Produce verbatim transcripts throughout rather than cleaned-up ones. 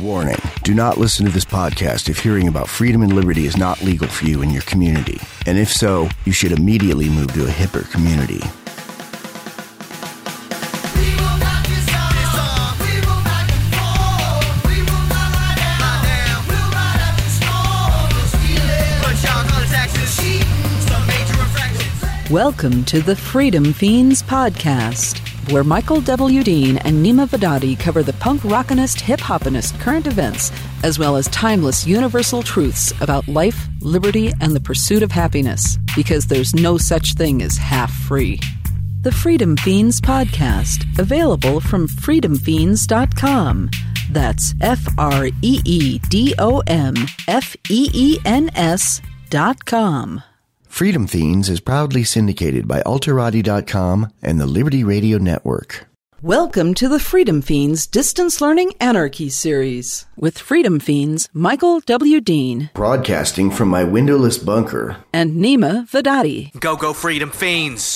Warning, do not listen to this podcast if hearing about freedom and liberty is not legal for you in your community. And if so, you should immediately move to a hipper community. Welcome to the Freedom Fiends podcast, where Michael W. Dean and Nima Vadadi cover the punk rockinist, hip-hopinist current events, as well as timeless universal truths about life, liberty, and the pursuit of happiness, because there's no such thing as half-free. The Freedom Fiends podcast, available from freedom fiends dot com. That's F R E E D O M F E E N S dot com. Freedom Fiends is proudly syndicated by Alterati dot com and the Liberty Radio Network. Welcome to the Freedom Fiends Distance Learning Anarchy series with Freedom Fiends Michael W. Dean, Broadcasting from my windowless bunker, and Nima Vadadi. Go, go, Freedom Fiends!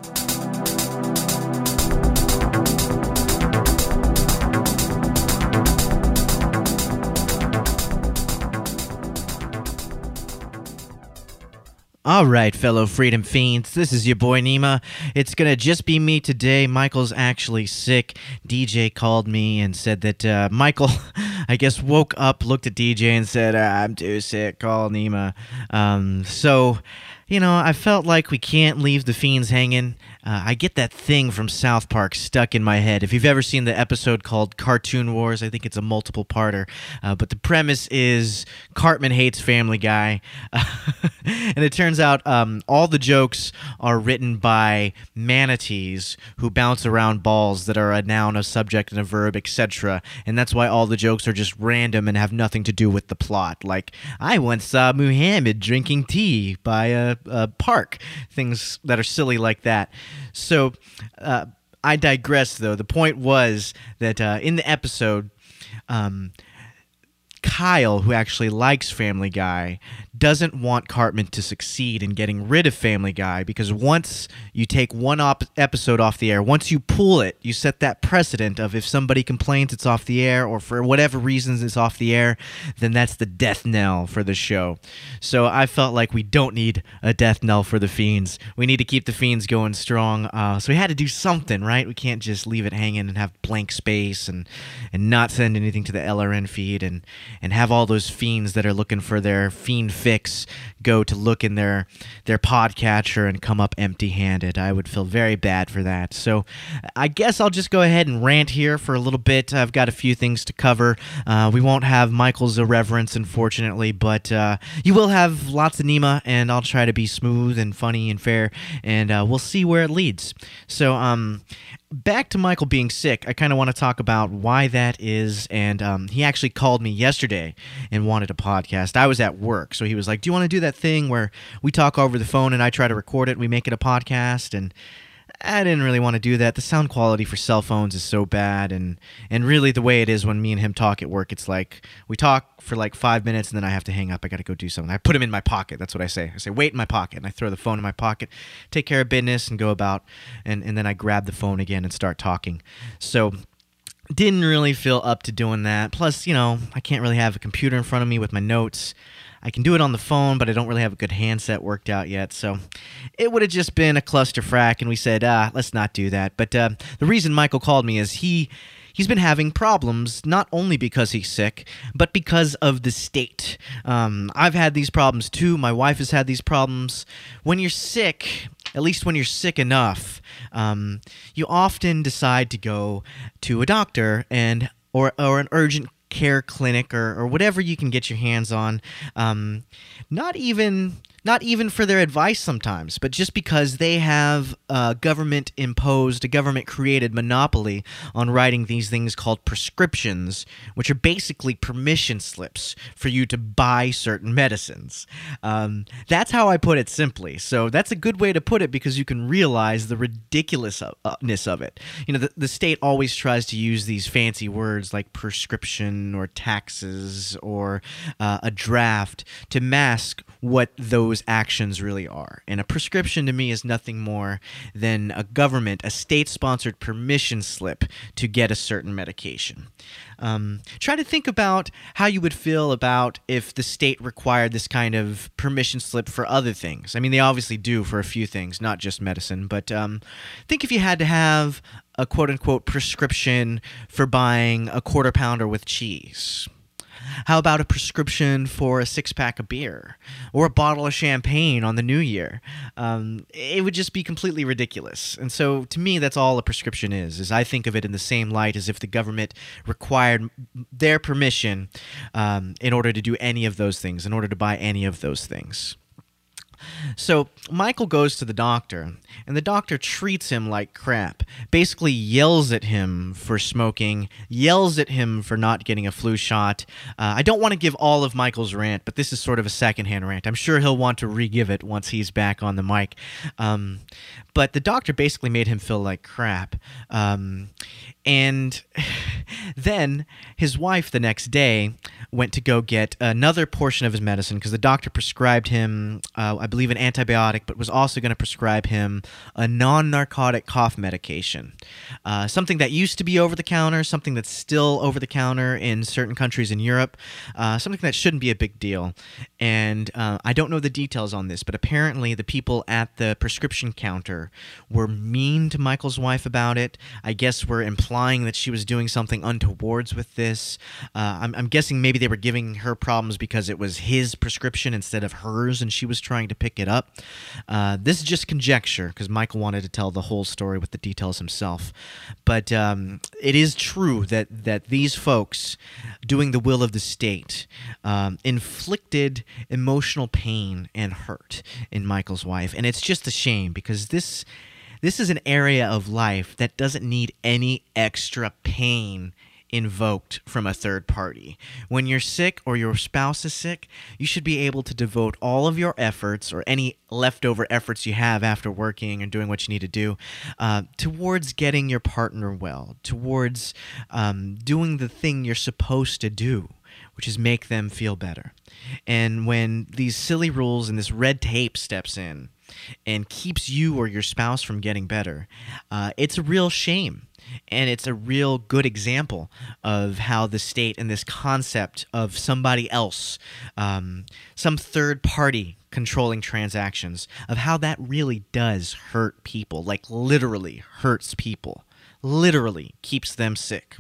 All right, fellow Freedom Fiends, this is your boy Nima. It's going to just be me today. Michael's actually sick. D J called me and said that uh, Michael, I guess, woke up, looked at D J and said, I'm too sick, call Nima. Um, so, you know, I felt like we can't leave the Fiends hanging. Uh, I get that thing from South Park stuck in my head. If you've ever seen the episode called Cartoon Wars, I think it's a multiple-parter. Uh, but the premise is Cartman hates Family Guy. And it turns out um, all the jokes are written by manatees who bounce around balls that are a noun, a subject, and a verb, et cetera. And that's why all the jokes are just random and have nothing to do with the plot. Like, I once saw Muhammad drinking tea by a, a park. Things that are silly like that. So, uh, I digress, though. The point was that uh, in the episode, um, Kyle, who actually likes Family Guy, doesn't want Cartman to succeed in getting rid of Family Guy, because once you take one op- episode off the air, once you pull it, you set that precedent of if somebody complains it's off the air, or for whatever reasons it's off the air, then that's the death knell for the show. So I felt like we don't need a death knell for the Fiends. We need to keep the Fiends going strong. Uh, so we had to do something, right? We can't just leave it hanging and have blank space and, and not send anything to the L R N feed and, and have all those Fiends that are looking for their Fiend fix go to look in their their podcatcher and come up empty-handed. I would feel very bad for that. So I guess I'll just go ahead and rant here for a little bit. I've got a few things to cover. Uh, we won't have Michael's irreverence, unfortunately, but uh, you will have lots of Nima, and I'll try to be smooth and funny and fair, and uh, we'll see where it leads. So, um... back to Michael being sick, I kind of want to talk about why that is, and um, he actually called me yesterday and wanted a podcast. I was at work, so he was like, do you want to do that thing where we talk over the phone and I try to record it and we make it a podcast? And I didn't really want to do that. The sound quality for cell phones is so bad, and, and really the way it is when me and him talk at work, it's like we talk for like five minutes and then I have to hang up. I got to go do something. I put him in my pocket. That's what I say. I say, wait in my pocket, and I throw the phone in my pocket, take care of business, and go about, and, and then I grab the phone again and start talking. So didn't really feel up to doing that. Plus, you know, I can't really have a computer in front of me with my notes. I can do it on the phone, but I don't really have a good handset worked out yet, so it would have just been a clusterfrack, and we said, ah, let's not do that. But uh, the reason Michael called me is he he's been having problems, not only because he's sick, but because of the state. Um, I've had these problems too. My wife has had these problems. When you're sick, at least when you're sick enough, um, you often decide to go to a doctor and or or an urgent care clinic or, or whatever you can get your hands on. Um, not even not even for their advice sometimes, but just because they have a government-imposed, a government-created monopoly on writing these things called prescriptions, which are basically permission slips for you to buy certain medicines. Um, that's how I put it simply. So that's a good way to put it, because you can realize the ridiculousness of it. You know, the, the state always tries to use these fancy words like prescription or taxes or uh, a draft to mask what those those actions really are. And a prescription to me is nothing more than a government, a state-sponsored permission slip to get a certain medication. Um, try to think about how you would feel about if the state required this kind of permission slip for other things. I mean, they obviously do for a few things, not just medicine, but um, think if you had to have a quote-unquote prescription for buying a quarter pounder with cheese. How about a prescription for a six-pack of beer or a bottle of champagne on the new year? Um, it would just be completely ridiculous. And so to me, that's all a prescription is, is I think of it in the same light as if the government required their permission um, in order to do any of those things, in order to buy any of those things. So Michael goes to the doctor, and the doctor treats him like crap, basically yells at him for smoking, yells at him for not getting a flu shot. Uh, I don't want to give all of Michael's rant, but this is sort of a secondhand rant. I'm sure he'll want to re-give it once he's back on the mic. Um, but the doctor basically made him feel like crap. Um, and then his wife the next day went to go get another portion of his medicine because the doctor prescribed him, uh, I believe, an antibiotic, but was also going to prescribe him a non-narcotic cough medication. Uh, something that used to be over-the-counter, something that's still over-the-counter in certain countries in Europe, uh, something that shouldn't be a big deal. And uh, I don't know the details on this, but apparently the people at the prescription counter were mean to Michael's wife about it. I guess were implying that she was doing something untowards with this. Uh, I'm, I'm guessing maybe they were giving her problems because it was his prescription instead of hers, and she was trying to pick it up. Uh, this is just conjecture, because Michael wanted to tell the whole story with the details himself. But um, it is true that, that these folks, doing the will of the state, um, inflicted emotional pain and hurt in Michael's wife. And it's just a shame, because this... This is an area of life that doesn't need any extra pain invoked from a third party. When you're sick or your spouse is sick, you should be able to devote all of your efforts or any leftover efforts you have after working and doing what you need to do uh, towards getting your partner well, towards um, doing the thing you're supposed to do, which is make them feel better. And when these silly rules and this red tape steps in and keeps you or your spouse from getting better, uh, it's a real shame. And it's a real good example of how the state and this concept of somebody else, um, some third party controlling transactions, of how that really does hurt people, like literally hurts people, literally keeps them sick.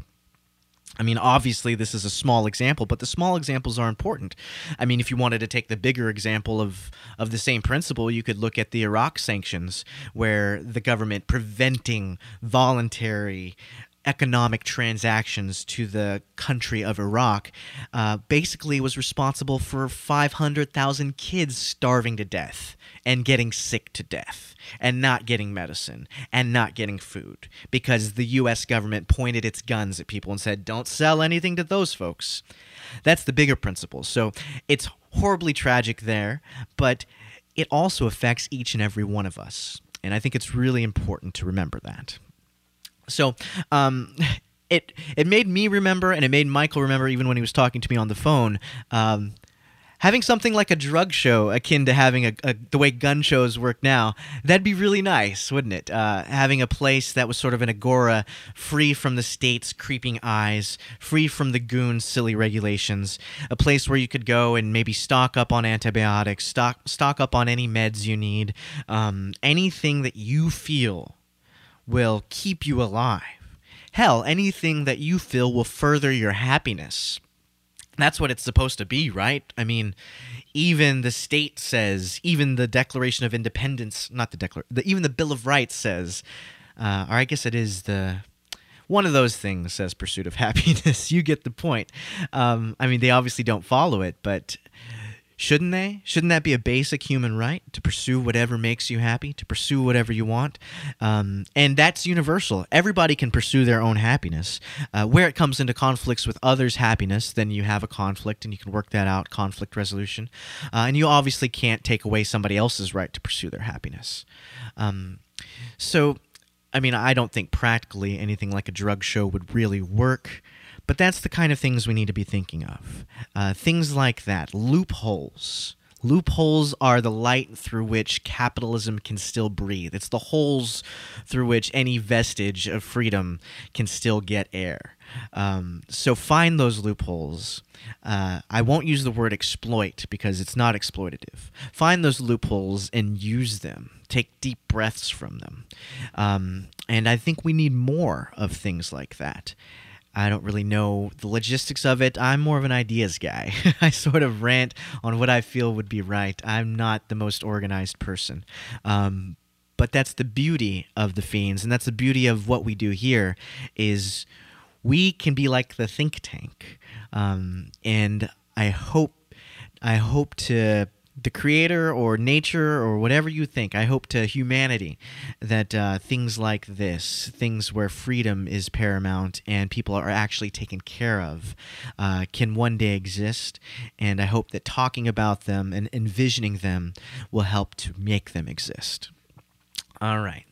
I mean, obviously, this is a small example, but the small examples are important. I mean, if you wanted to take the bigger example of, of the same principle, you could look at the Iraq sanctions, where the government preventing voluntary economic transactions to the country of Iraq uh, basically was responsible for five hundred thousand kids starving to death and getting sick to death and not getting medicine and not getting food because the U S government pointed its guns at people and said, don't sell anything to those folks. That's the bigger principle. So it's horribly tragic there, but it also affects each and every one of us. And I think it's really important to remember that. So um, it it made me remember, and it made Michael remember even when he was talking to me on the phone, um, having something like a drug show akin to having a, a the way gun shows work now. That'd be really nice, wouldn't it? Uh, having a place that was sort of an agora, free from the state's creeping eyes, free from the goons' silly regulations, a place where you could go and maybe stock up on antibiotics, stock, stock up on any meds you need, um, anything that you feel will keep you alive. Hell, anything that you feel will further your happiness. That's what it's supposed to be, right? I mean, even the state says, even the Declaration of Independence, not the Declaration, the, even the Bill of Rights says, uh, or I guess it is the, one of those things says pursuit of happiness. You get the point. Um, I mean, they obviously don't follow it, but shouldn't they? Shouldn't that be a basic human right, to pursue whatever makes you happy, to pursue whatever you want? Um, and that's universal. Everybody can pursue their own happiness. Uh, where it comes into conflicts with others' happiness, then you have a conflict and you can work that out, conflict resolution. Uh, and you obviously can't take away somebody else's right to pursue their happiness. Um, so, I mean, I don't think practically anything like a drug show would really work. But that's the kind of things we need to be thinking of. Uh, things like that, loopholes, Loopholes are the light through which capitalism can still breathe. It's the holes through which any vestige of freedom can still get air. Um, so find those loopholes. Uh, I won't use the word exploit because it's not exploitative. Find those loopholes and use them. Take deep breaths from them. Um, and I think we need more of things like that. I don't really know the logistics of it. I'm more of an ideas guy. I sort of rant on what I feel would be right. I'm not the most organized person. Um, but that's the beauty of the Fiends, and that's the beauty of what we do here is we can be like the think tank. Um, and I hope I hope to the creator or nature or whatever you think, I hope to humanity that uh, things like this, things where freedom is paramount and people are actually taken care of, uh, can one day exist. And I hope that talking about them and envisioning them will help to make them exist. All right.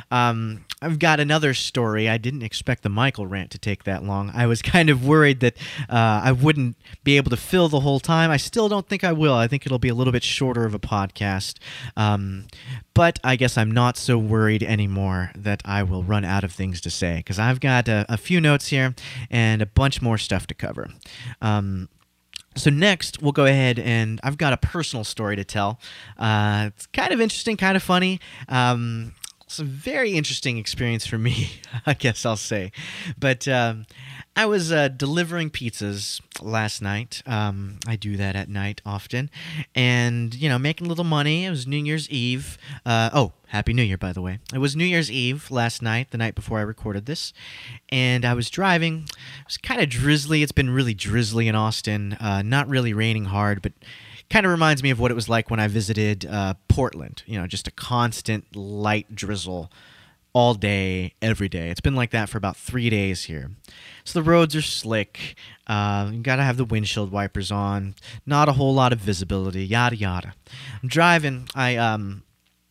Um, I've got another story. I didn't expect the Michael rant to take that long. I was kind of worried that uh, I wouldn't be able to fill the whole time. I still don't think I will. I think it'll be a little bit shorter of a podcast. Um, but I guess I'm not so worried anymore that I will run out of things to say because I've got a, a few notes here and a bunch more stuff to cover. Um, So next, we'll go ahead and I've got a personal story to tell. Uh, it's kind of interesting, kind of funny. Um, it's a very interesting experience for me, I guess I'll say. But um, I was uh, delivering pizzas last night. Um, I do that at night often. And, you know, making a little money. It was New Year's Eve. Uh, oh, Happy New Year, by the way. It was New Year's Eve last night, the night before I recorded this. And I was driving. It was kind of drizzly. It's been really drizzly in Austin. Uh, not really raining hard, but kind of reminds me of what it was like when I visited uh, Portland. You know, just a constant light drizzle all day, every day. It's been like that for about three days here. So the roads are slick. Uh, you got to have the windshield wipers on. Not a whole lot of visibility, yada, yada. I'm driving. I... um.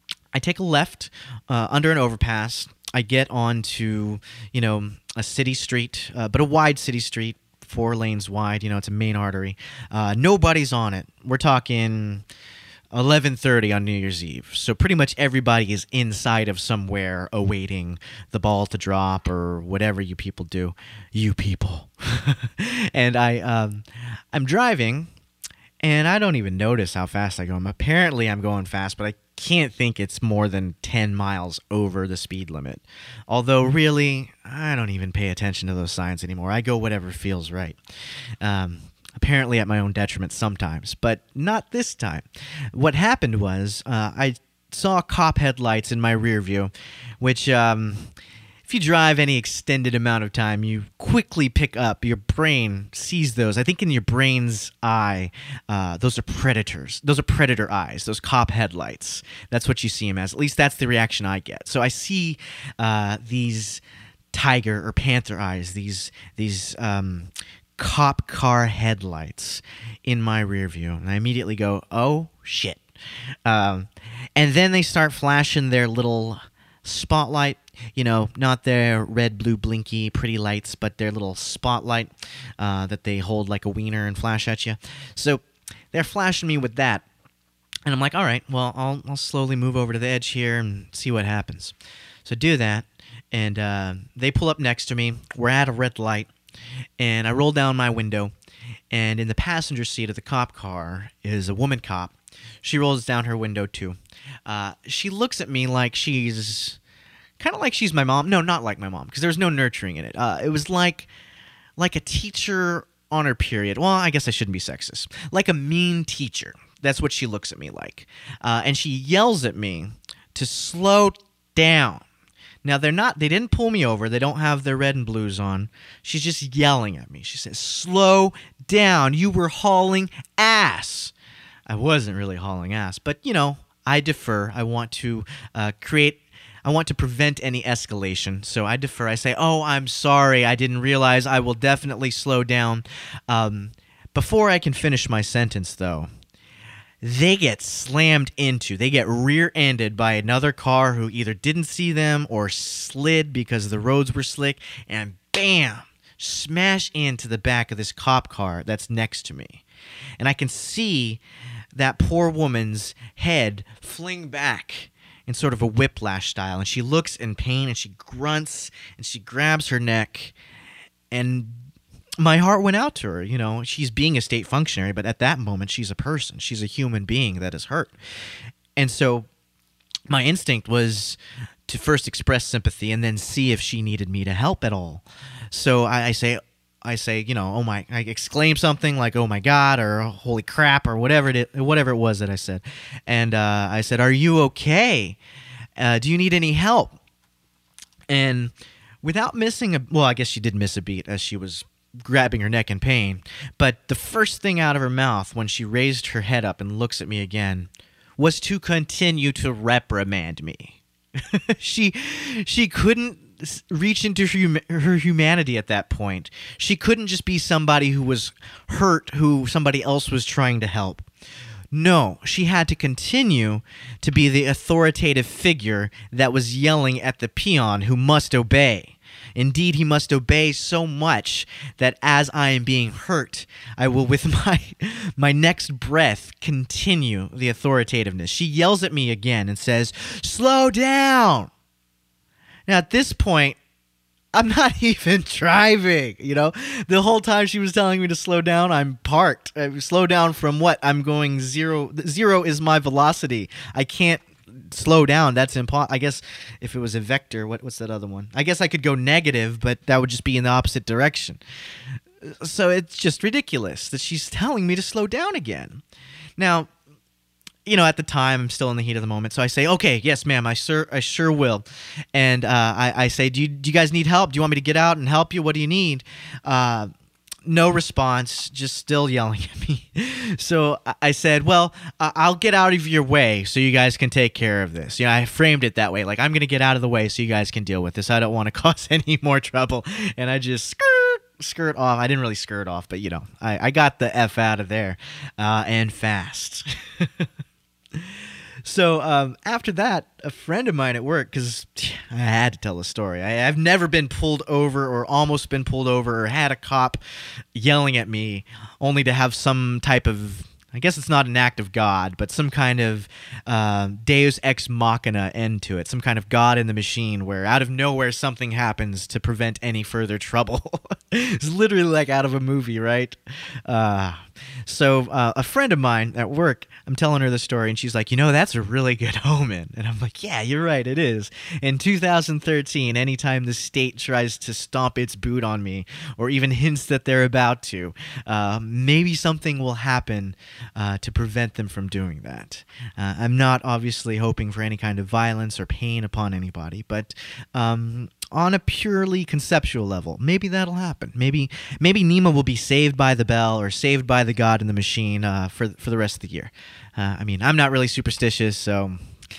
I take a left uh, under an overpass. I get onto, you know, a city street, uh, but a wide city street, four lanes wide. You know, it's a main artery. Uh, nobody's on it. We're talking eleven thirty on New Year's Eve. So pretty much everybody is inside of somewhere awaiting the ball to drop or whatever you people do. You people. And I, um, I'm driving, and I don't even notice how fast I go. I'm, apparently, I'm going fast, but I can't think it's more than ten miles over the speed limit. Although, really, I don't even pay attention to those signs anymore. I go whatever feels right. Um, apparently at my own detriment sometimes, but not this time. What happened was uh, I saw cop headlights in my rear view, which... Um, If you drive any extended amount of time, you quickly pick up, your brain sees those. I think in your brain's eye, uh, those are predators. Those are predator eyes, those cop headlights. That's what you see them as. At least that's the reaction I get. So I see uh, these tiger or panther eyes, these these um, cop car headlights in my rear view. And I immediately go, oh, shit. Um, and then they start flashing their little spotlight. You know, not their red, blue, blinky, pretty lights, but their little spotlight uh, that they hold like a wiener and flash at you. So they're flashing me with that. And I'm like, all right, well, I'll, I'll slowly move over to the edge here and see what happens. So do that, and uh, they pull up next to me. We're at a red light, and I roll down my window, and in the passenger seat of the cop car is a woman cop. She rolls down her window, too. Uh, she looks at me like she's... kind of like she's my mom. No, not like my mom, because there was no nurturing in it. Uh, it was like like a teacher on her period. Well, I guess I shouldn't be sexist. Like a mean teacher. That's what she looks at me like. Uh, and she yells at me to slow down. Now, they're not. They didn't pull me over. They don't have their red and blues on. She's just yelling at me. She says, slow down. You were hauling ass. I wasn't really hauling ass. But, you know, I defer. I want to uh, create... I want to prevent any escalation, so I defer. I say, oh, I'm sorry. I didn't realize. I will definitely slow down. Um, before I can finish my sentence, though, they get slammed into. They get rear-ended by another car who either didn't see them or slid because the roads were slick, and bam, smash into the back of this cop car that's next to me. And I can see that poor woman's head fling back in sort of a whiplash style. And she looks in pain and she grunts and she grabs her neck. And my heart went out to her. You know, she's being a state functionary, but at that moment, she's a person. She's a human being that is hurt. And so my instinct was to first express sympathy and then see if she needed me to help at all. So I, I say, I say, you know, oh my, I exclaim something like, oh my God, or holy crap, or whatever it, whatever it was that I said. And uh, I said, are you okay? Uh, do you need any help? And without missing a, well, I guess she did miss a beat as she was grabbing her neck in pain. But the first thing out of her mouth when she raised her head up and looks at me again was to continue to reprimand me. she, she couldn't reach into her, her humanity at that point. She couldn't just be somebody who was hurt, who somebody else was trying to help. No, she had to continue to be the authoritative figure that was yelling at the peon who must obey. Indeed, he must obey so much that as I am being hurt, I will, with my my next breath, continue the authoritativeness. She yells at me again and says, "Slow down!" Now, at this point, I'm not even driving, you know? The whole time she was telling me to slow down, I'm parked. I slow down from what? I'm going zero. Zero is my velocity. I can't slow down. That's impossible. I guess if it was a vector, what, what's that other one? I guess I could go negative, but that would just be in the opposite direction. So it's just ridiculous that she's telling me to slow down again. Now, you know, at the time, I'm still in the heat of the moment, so I say, okay, yes, ma'am, I sure, I sure will. And uh, I, I say, do you, do you guys need help? Do you want me to get out and help you? What do you need? Uh, no response, just still yelling at me. So I said, well, uh, I'll get out of your way so you guys can take care of this. You know, I framed it that way, like, I'm going to get out of the way so you guys can deal with this. I don't want to cause any more trouble. And I just skirt, skirt off. I didn't really skirt off, but, you know, I, I got the F out of there, uh, and fast. So um, after that, a friend of mine at work, because I had to tell a story. I, I've never been pulled over or almost been pulled over or had a cop yelling at me only to have some type of, I guess it's not an act of God, but some kind of uh, deus ex machina end to it, some kind of God in the machine where out of nowhere something happens to prevent any further trouble. It's literally like out of a movie, right? Uh, so uh, a friend of mine at work, I'm telling her the story, and she's like, you know, that's a really good omen. And I'm like, yeah, you're right, it is. In two thousand thirteen, anytime the state tries to stomp its boot on me or even hints that they're about to, uh, maybe something will happen Uh, to prevent them from doing that. Uh, I'm not obviously hoping for any kind of violence or pain upon anybody, but um, on a purely conceptual level, maybe that'll happen. Maybe maybe Nima will be saved by the bell or saved by the God in the machine uh, for for the rest of the year. Uh, I mean, I'm not really superstitious, so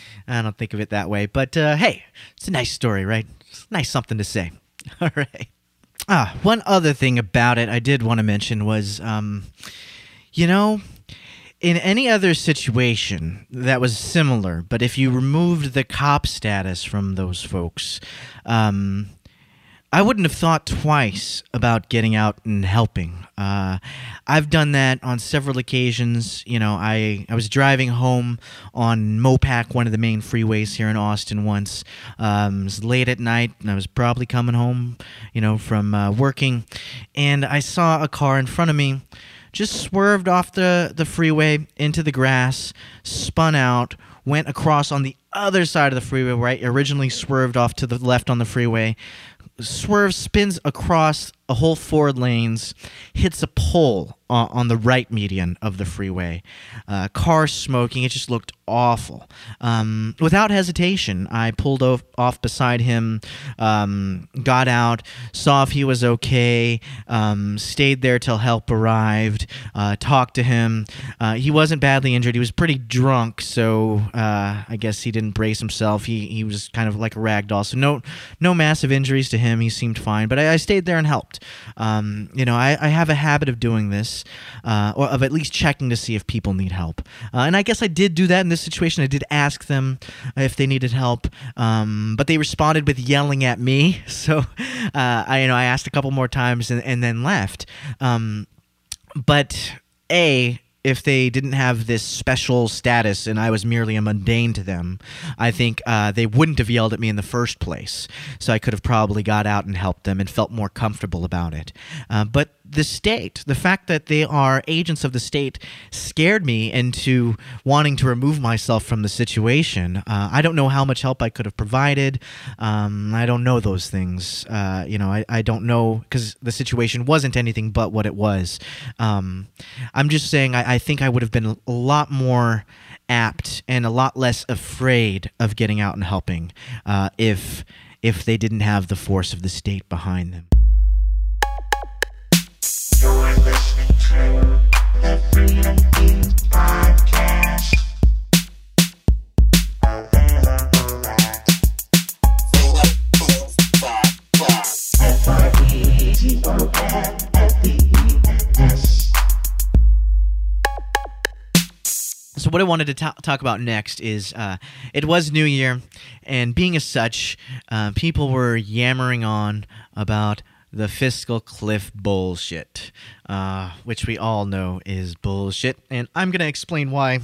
I don't think of it that way. But uh, hey, it's a nice story, right? It's nice something to say. All right. Ah, one other thing about it I did want to mention was, um, you know, in any other situation that was similar, but if you removed the cop status from those folks, um, I wouldn't have thought twice about getting out and helping. Uh, I've done that on several occasions. You know, I, I was driving home on Mopac, one of the main freeways here in Austin once. Um, it was late at night, and I was probably coming home, you know, from uh, working, and I saw a car in front of me just swerved off the, the freeway into the grass, spun out, went across on the other side of the freeway, right? Originally swerved off to the left on the freeway, swerves, spins across a whole four lanes, hits a pole uh, on the right median of the freeway. Uh, car smoking, it just looked awful. Um, without hesitation, I pulled off, off beside him, um, got out, saw if he was okay, um, stayed there till help arrived, uh, talked to him. Uh, he wasn't badly injured. He was pretty drunk, so uh, I guess he didn't brace himself. He he was kind of like a rag doll, so no, no massive injuries to him. He seemed fine, but I, I stayed there and helped. Um, you know, I, I have a habit of doing this. status, uh, or of at least checking to see if people need help. Uh, and I guess I did do that in this situation. I did ask them if they needed help, um, but they responded with yelling at me. So uh, I, you know, I asked a couple more times and, and then left. Um, but A, if they didn't have this special status and I was merely a mundane to them, I think uh, they wouldn't have yelled at me in the first place. So I could have probably got out and helped them and felt more comfortable about it. Uh, but the state, the fact that they are agents of the state, scared me into wanting to remove myself from the situation. Uh, I don't know how much help I could have provided. Um, I don't know those things. Uh, you know, I, I don't know, because the situation wasn't anything but what it was. Um, I'm just saying I, I think I would have been a lot more apt and a lot less afraid of getting out and helping uh, if if they didn't have the force of the state behind them. You're listening to the Freedom Feens Podcast. Available at freedom feens dot com. F R E E D O N F E E N S. So what I wanted to ta- talk about next is uh, it was New Year, and being as such, uh, people were yammering on about the fiscal cliff bullshit, uh, which we all know is bullshit, and I'm going to explain why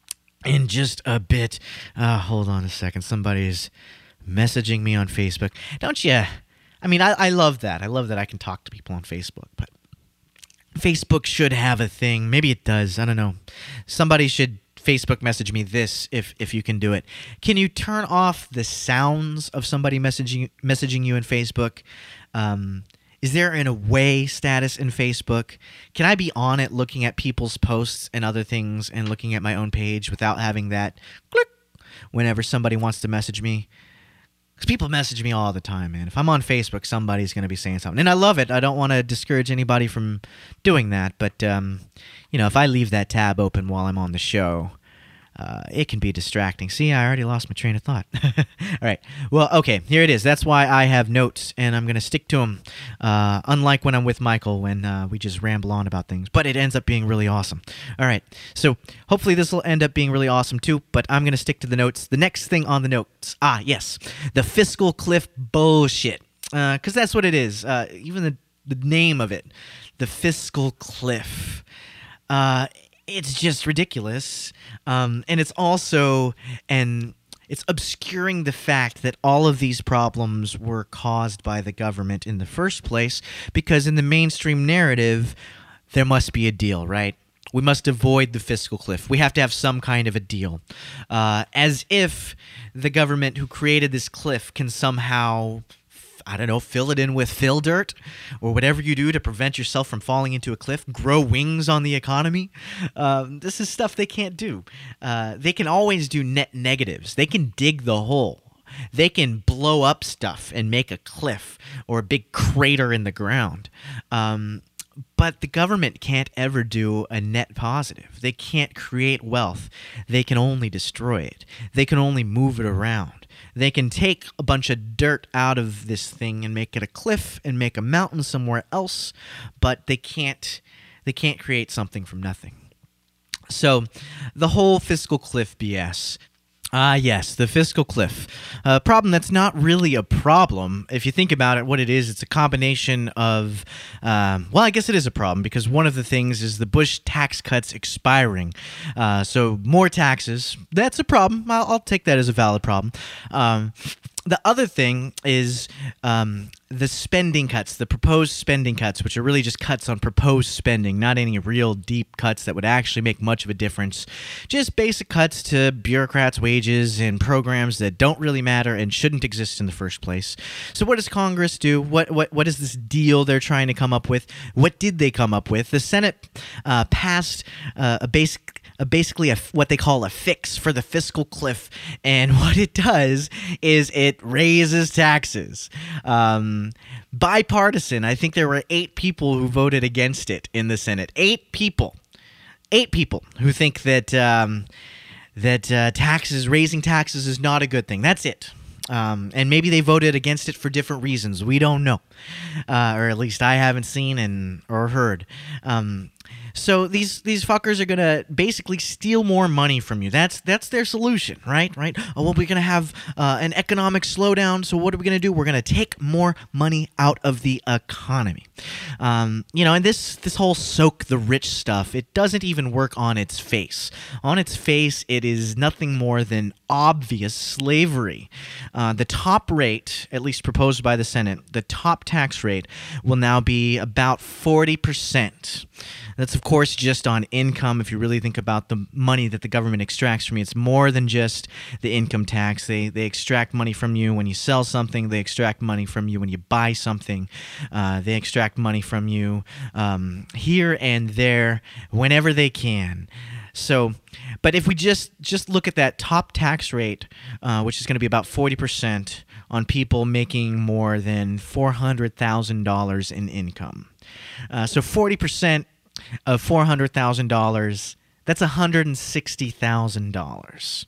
in just a bit. Uh, hold on a second. Somebody's messaging me on Facebook. Don't you? I mean, I, I love that. I love that I can talk to people on Facebook, but Facebook should have a thing. Maybe it does. I don't know. Somebody should Facebook message me this if if you can do it. Can you turn off the sounds of somebody messaging messaging you in Facebook? Um, is there an away status in Facebook? Can I be on it looking at people's posts and other things and looking at my own page without having that click whenever somebody wants to message me? Because people message me all the time, man. If I'm on Facebook, somebody's going to be saying something. And I love it. I don't want to discourage anybody from doing that. But, um, you know, if I leave that tab open while I'm on the show, uh, it can be distracting. See, I already lost my train of thought. All right. Well, okay, here it is. That's why I have notes, and I'm going to stick to them, uh, unlike when I'm with Michael, when uh, we just ramble on about things. But it ends up being really awesome. All right. So hopefully this will end up being really awesome, too, but I'm going to stick to the notes. The next thing on the notes, ah, yes, the fiscal cliff bullshit, because uh, that's what it is. Uh, even the, the name of it, the fiscal cliff. Uh It's just ridiculous, um, and it's also and it's obscuring the fact that all of these problems were caused by the government in the first place, because in the mainstream narrative, there must be a deal, right? We must avoid the fiscal cliff. We have to have some kind of a deal, uh, as if the government who created this cliff can somehow, I don't know, fill it in with fill dirt or whatever you do to prevent yourself from falling into a cliff, grow wings on the economy. Um, this is stuff they can't do. Uh, they can always do net negatives. They can dig the hole. They can blow up stuff and make a cliff or a big crater in the ground. Um, but the government can't ever do a net positive. They can't create wealth. They can only destroy it. They can only move it around. They can take a bunch of dirt out of this thing and make it a cliff and make a mountain somewhere else, but they can't they can't create something from nothing. So the whole fiscal cliff B S. Ah, yes, the fiscal cliff. A problem that's not really a problem. If you think about it, what it is, it's a combination of, um, well, I guess it is a problem, because one of the things is the Bush tax cuts expiring. Uh, so more taxes, that's a problem. I'll, I'll take that as a valid problem. Um, the other thing is um, the spending cuts, the proposed spending cuts, which are really just cuts on proposed spending, not any real deep cuts that would actually make much of a difference. Just basic cuts to bureaucrats' wages and programs that don't really matter and shouldn't exist in the first place. So what does Congress do? What what what is this deal they're trying to come up with? What did they come up with? The Senate uh, passed uh, a basic Uh, basically a, what they call a fix for the fiscal cliff, and what it does is it raises taxes. Um, bipartisan, I think there were eight people who voted against it in the Senate. Eight people. Eight people who think that um, that uh, taxes, raising taxes is not a good thing. That's it. Um, and maybe they voted against it for different reasons. We don't know, uh, or at least I haven't seen and or heard. Um, So these these fuckers are gonna basically steal more money from you. That's that's their solution, right? Right? Oh, well, we're gonna have uh, an economic slowdown. So what are we gonna do? We're gonna take more money out of the economy. Um, you know, and this this whole soak the rich stuff, it doesn't even work on its face. On its face, it is nothing more than obvious slavery. Uh, the top rate, at least proposed by the Senate, the top tax rate will now be about forty percent. That's, of course, just on income. If you really think about the money that the government extracts from you, it's more than just the income tax. They they extract money from you when you sell something. They extract money from you when you buy something. Uh, they extract money from you um, here and there whenever they can. So, but if we just, just look at that top tax rate, uh, which is going to be about forty percent on people making more than four hundred thousand dollars in income. Uh, so forty percent of four hundred thousand dollars, that's one hundred sixty thousand dollars.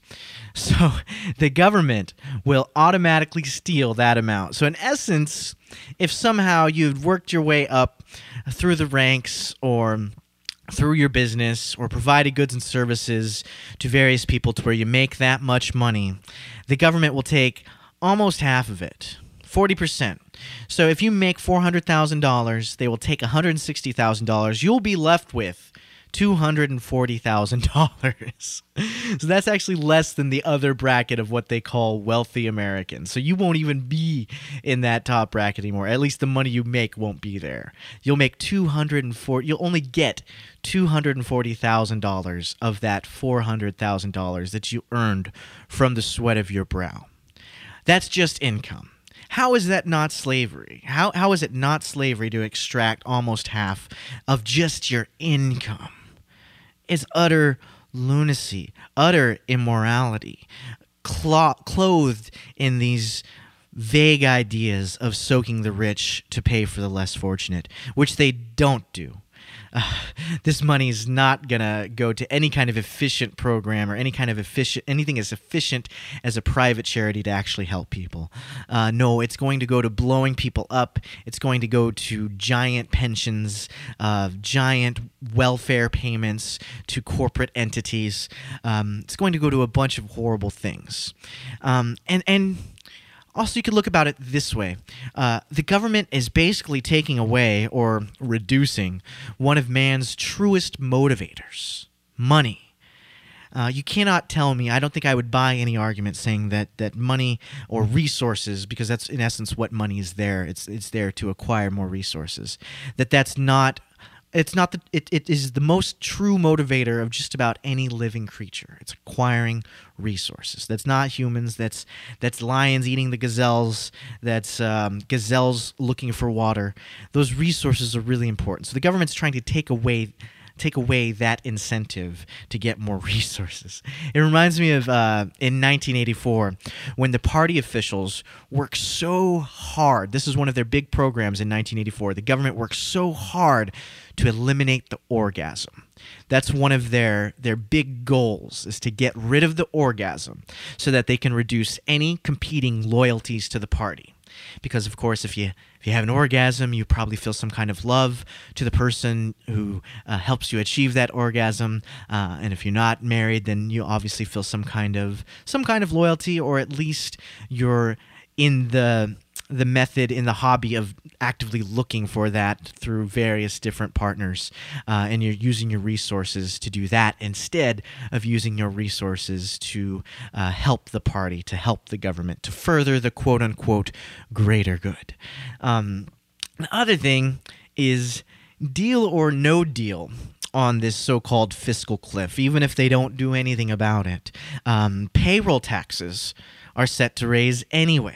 So the government will automatically steal that amount. So in essence, if somehow you've worked your way up through the ranks or through your business or provided goods and services to various people to where you make that much money, the government will take almost half of it. forty percent. So if you make four hundred thousand dollars, they will take one hundred sixty thousand dollars. You'll be left with two hundred forty thousand dollars. So that's actually less than the other bracket of what they call wealthy Americans. So you won't even be in that top bracket anymore. At least the money you make won't be there. You'll make two hundred forty. You'll only get two hundred forty thousand dollars of that four hundred thousand dollars that you earned from the sweat of your brow. That's just income. How is that not slavery? How how is it not slavery to extract almost half of just your income? It's utter lunacy, utter immorality, clo- clothed in these vague ideas of soaking the rich to pay for the less fortunate, which they don't do. Uh, this money is not going to go to any kind of efficient program or any kind of efficient, anything as efficient as a private charity to actually help people. Uh, no, it's going to go to blowing people up. It's going to go to giant pensions, uh, giant welfare payments to corporate entities. Um, it's going to go to a bunch of horrible things. Um, and, and, Also, you could look about it this way. Uh, the government is basically taking away or reducing one of man's truest motivators, money. Uh, you cannot tell me, I don't think I would buy any argument saying that, that money or resources, because that's in essence what money is there, it's it's there to acquire more resources, that that's not... It's not the it, it is the most true motivator of just about any living creature. It's acquiring resources. That's not humans. That's that's lions eating the gazelles. That's um, gazelles looking for water. Those resources are really important. So the government's trying to take away take away that incentive to get more resources. It reminds me of uh, in nineteen eighty-four when the party officials worked so hard. This is one of their big programs in nineteen eighty-four. The government worked so hard to eliminate the orgasm. That's one of their, their big goals, is to get rid of the orgasm so that they can reduce any competing loyalties to the party. Because, of course, if you if you have an orgasm, you probably feel some kind of love to the person who uh, helps you achieve that orgasm. Uh, and if you're not married, then you obviously feel some kind of some kind of loyalty, or at least you're in the the method, in the hobby of actively looking for that through various different partners, uh, and you're using your resources to do that instead of using your resources to uh, help the party, to help the government, to further the quote-unquote greater good. Um, the other thing is deal or no deal on this so-called fiscal cliff, even if they don't do anything about it. Um, payroll taxes are set to raise anyway.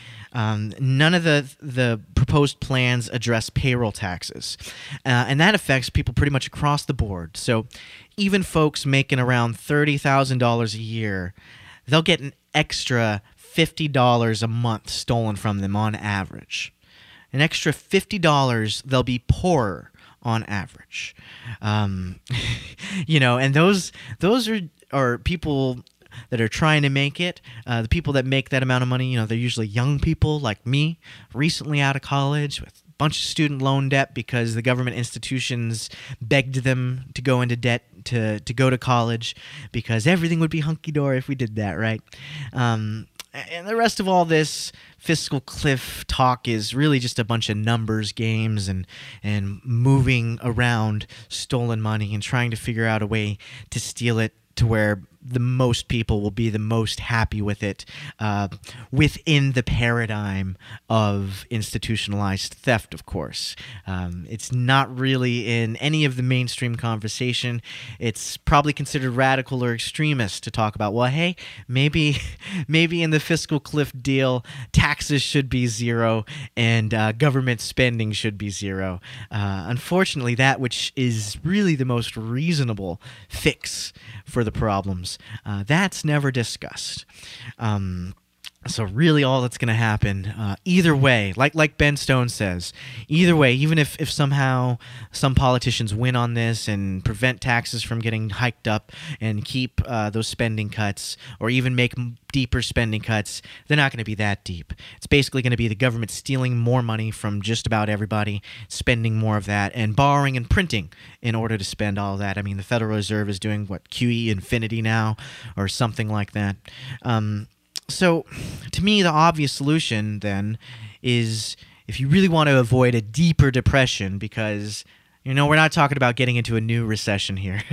Um, none of the the proposed plans address payroll taxes, uh, and that affects people pretty much across the board. So even folks making around thirty thousand dollars a year, they'll get an extra fifty dollars a month stolen from them on average. An extra fifty dollars, they'll be poorer on average. Um, you know, and those those are, are people that are trying to make it. Uh, the people that make that amount of money, you know, they're usually young people like me, recently out of college with a bunch of student loan debt because the government institutions begged them to go into debt to, to go to college because everything would be hunky-dory if we did that, right? Um, and the rest of all this fiscal cliff talk is really just a bunch of numbers games and and moving around stolen money and trying to figure out a way to steal it to where the most people will be the most happy with it uh, within the paradigm of institutionalized theft, of course. Um, it's not really in any of the mainstream conversation. It's probably considered radical or extremist to talk about, well, hey, maybe maybe in the fiscal cliff deal, taxes should be zero and uh, government spending should be zero. Uh, unfortunately, that which is really the most reasonable fix for the problems, Uh, that's never discussed. Um, so really all that's going to happen, uh, either way, like like Ben Stone says, either way, even if, if somehow some politicians win on this and prevent taxes from getting hiked up and keep uh, those spending cuts or even make deeper spending cuts, they're not going to be that deep. It's basically going to be the government stealing more money from just about everybody, spending more of that, and borrowing and printing in order to spend all of that. I mean, the Federal Reserve is doing, what, Q E infinity now or something like that. Um, so, to me, the obvious solution, then, is if you really want to avoid a deeper depression, because... You know, we're not talking about getting into a new recession here.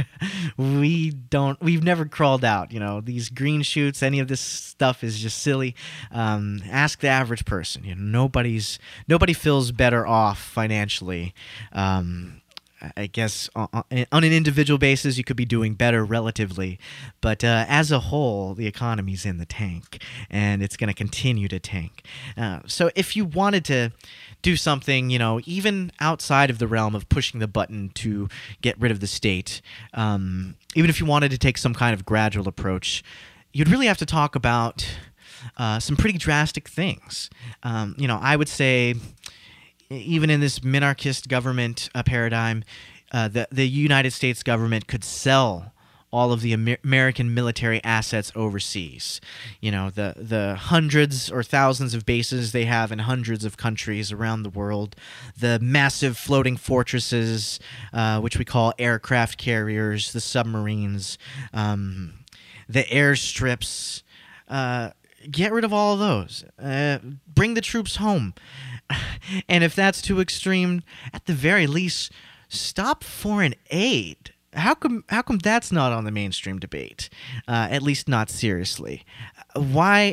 we don't, we've never crawled out, you know, these green shoots, any of this stuff is just silly. Um, ask the average person, you know, nobody's, nobody feels better off financially. Um, I guess on, on an individual basis, you could be doing better relatively, but uh, as a whole, the economy's in the tank, and it's going to continue to tank. Uh, so if you wanted to do something, you know, even outside of the realm of pushing the button to get rid of the state, um, even if you wanted to take some kind of gradual approach, you'd really have to talk about uh, some pretty drastic things. Um, you know, I would say... Even in this minarchist government uh, paradigm, uh, the, the United States government could sell all of the Amer- American military assets overseas. You know, the, the hundreds or thousands of bases they have in hundreds of countries around the world, the massive floating fortresses, uh, which we call aircraft carriers, the submarines, um, the airstrips. Uh, get rid of all of those. Uh, bring the troops home. And if that's too extreme, at the very least, stop foreign aid. How come? How come that's not on the mainstream debate? Uh, at least not seriously. Why?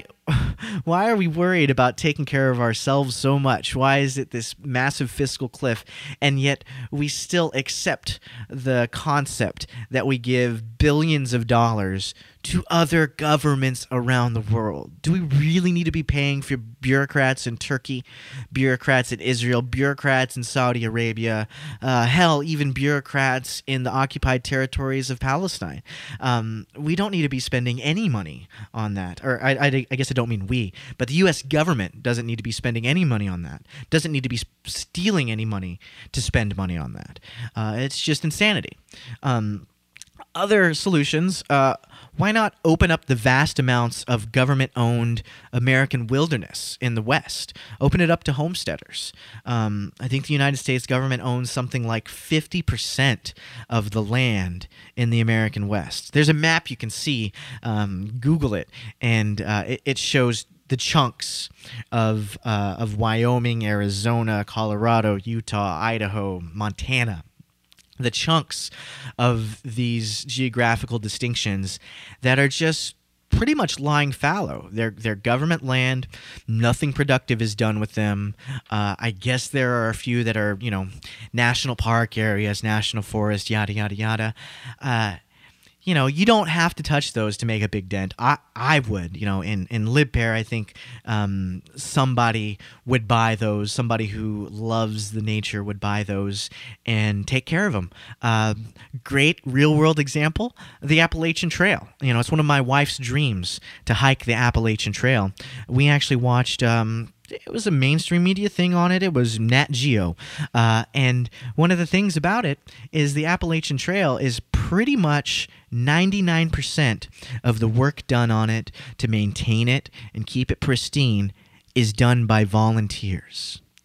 Why are we worried about taking care of ourselves so much? Why is it this massive fiscal cliff, and yet we still accept the concept that we give billions of dollars to other governments around the world? Do we really need to be paying for bureaucrats in Turkey, bureaucrats in Israel, bureaucrats in Saudi Arabia, uh, hell, even bureaucrats in the occupied territories of Palestine? Um, we don't need to be spending any money on that. Or I, I, I guess I don't mean we, but the U S government doesn't need to be spending any money on that. Doesn't need to be stealing any money to spend money on that. Uh, it's just insanity. Um, other solutions, uh, why not open up the vast amounts of government-owned American wilderness in the West? Open it up to homesteaders. Um, I think the United States government owns something like fifty percent of the land in the American West. There's a map you can see. Um, Google it, and uh, it, it shows the chunks of uh, of Wyoming, Arizona, Colorado, Utah, Idaho, Montana. The chunks of these geographical distinctions that are just pretty much lying fallow. They're, they're government land. Nothing productive is done with them. Uh, I guess there are a few that are, you know, national park areas, national forest, yada, yada, yada. Uh, you know, you don't have to touch those to make a big dent. I, I would, you know, in, in LibPair, I think um, somebody would buy those. Somebody who loves the nature would buy those and take care of them. Uh, great real-world example, the Appalachian Trail. You know, it's one of my wife's dreams to hike the Appalachian Trail. We actually watched... Um, It was a mainstream media thing on it. It was Nat Geo. Uh, and one of the things about it is the Appalachian Trail is pretty much ninety-nine percent of the work done on it to maintain it and keep it pristine is done by volunteers.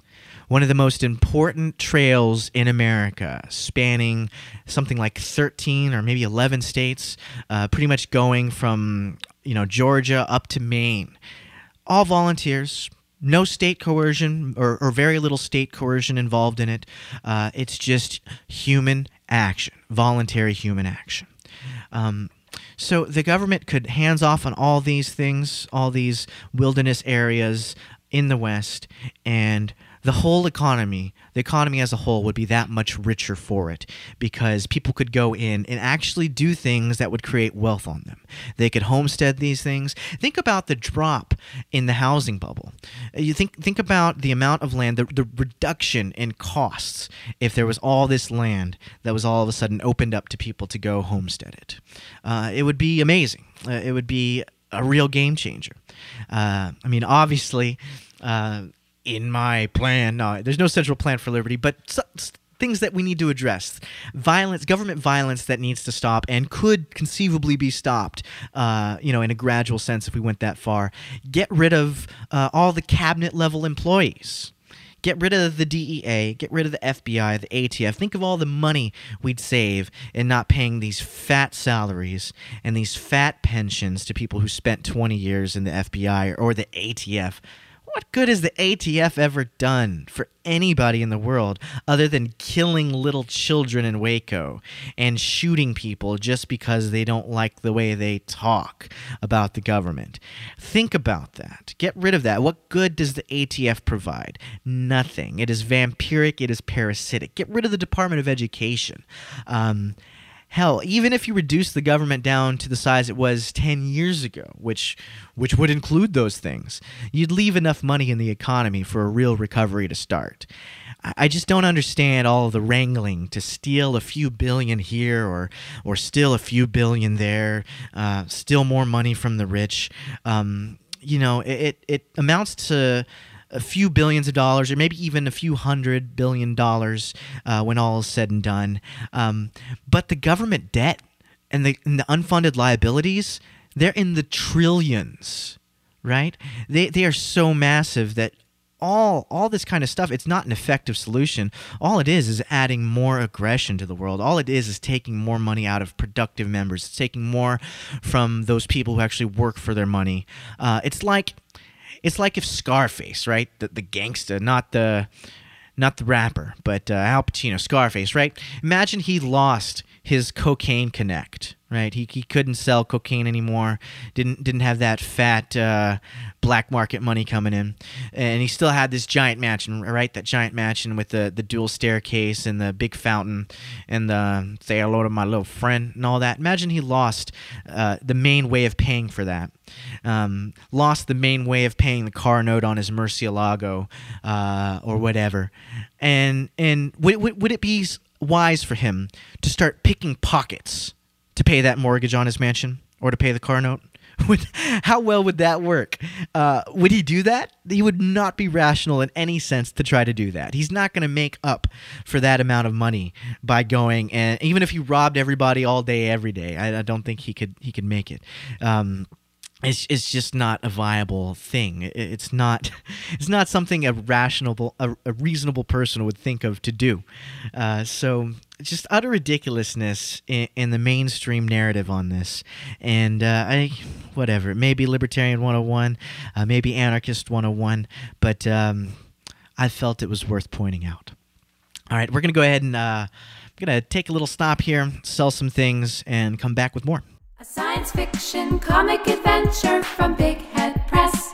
one of the most important trails in America, spanning something like thirteen or maybe eleven states, uh, pretty much going from, you know, Georgia up to Maine. All volunteers, no state coercion or, or very little state coercion involved in it. Uh, it's just human action, voluntary human action. Um, so the government could hands off on all these things, all these wilderness areas in the West, and the whole economy, the economy as a whole, would be that much richer for it because people could go in and actually do things that would create wealth on them. They could homestead these things. Think about the drop in the housing bubble. You think think about the amount of land, the, the reduction in costs if there was all this land that was all of a sudden opened up to people to go homestead it. Uh, it would be amazing. Uh, it would be a real game changer. Uh, I mean, obviously... Uh, in my plan, no, there's no central plan for liberty, but so, things that we need to address. Violence, government violence that needs to stop and could conceivably be stopped, uh, you know, in a gradual sense if we went that far. Get rid of uh, all the cabinet level employees. Get rid of the D E A, get rid of the F B I, the A T F. Think of all the money we'd save in not paying these fat salaries and these fat pensions to people who spent twenty years in the F B I or the A T F. What good has the A T F ever done for anybody in the world other than killing little children in Waco and shooting people just because they don't like the way they talk about the government? Think about that. Get rid of that. What good does the A T F provide? Nothing. It is vampiric. It is parasitic. Get rid of the Department of Education. Um... Hell, even if you reduce the government down to the size it was ten years ago, which which would include those things, you'd leave enough money in the economy for a real recovery to start. I just don't understand all of the wrangling to steal a few billion here or or steal a few billion there, uh, steal more money from the rich. Um, you know, it, it amounts to a few billions of dollars, or maybe even a few hundred billion dollars uh, when all is said and done. Um, but the government debt and the, and the unfunded liabilities, they're in the trillions, right? They they are so massive that all all this kind of stuff, it's not an effective solution. All it is is adding more aggression to the world. All it is is taking more money out of productive members. It's taking more from those people who actually work for their money. Uh, it's like... It's like if Scarface, right, the, the gangster, not the not the rapper, but uh, Al Pacino, Scarface, right? Imagine he lost his cocaine connect, right? He he couldn't sell cocaine anymore. Didn't didn't have that fat uh, black market money coming in, and he still had this giant mansion, right? That giant mansion with the the dual staircase and the big fountain and the say hello to my little friend and all that. Imagine he lost uh, the main way of paying for that. Um, lost the main way of paying the car note on his Murcielago uh, or whatever, and and would, would would it be wise for him to start picking pockets to pay that mortgage on his mansion or to pay the car note? Would, how well would that work? Uh, would he do that? He would not be rational in any sense to try to do that. He's not going to make up for that amount of money by going, and even if he robbed everybody all day, every day, I, I don't think he could he could make it. Um, It's it's just not a viable thing. It's not it's not something a rational a, a reasonable person would think of to do. Uh, so just utter ridiculousness in, in the mainstream narrative on this. And uh, I whatever, maybe Libertarian one oh one, uh, maybe Anarchist one oh one, but um, I felt it was worth pointing out. All right, we're gonna go ahead and uh, I'm gonna take a little stop here, sell some things, and come back with more. A science fiction comic adventure from Big Head Press.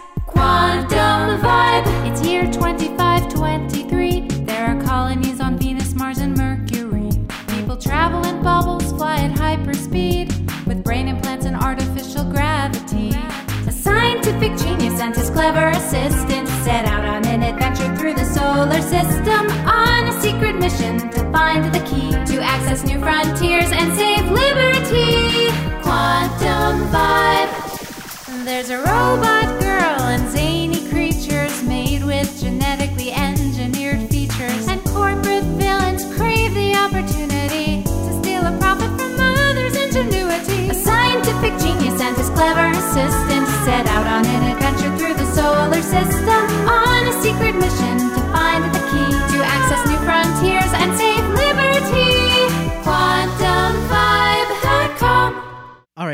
Quantum Vibe. It's year twenty-five twenty-three. There are colonies on Venus, Mars, and Mercury. People travel in bubbles, fly at hyperspeed, with brain implants and artificial gravity. A scientific genius and his clever assistant set out on an adventure through the solar system on a secret mission to find the key to access new frontiers and save liberty. Quantum Vibe. There's a robot girl and zany creatures made with genetically engineered features, and corporate villains crave the opportunity to steal a profit from others' ingenuity. A scientific genius and his clever assistant set out on an adventure through the solar system on a secret mission to find the key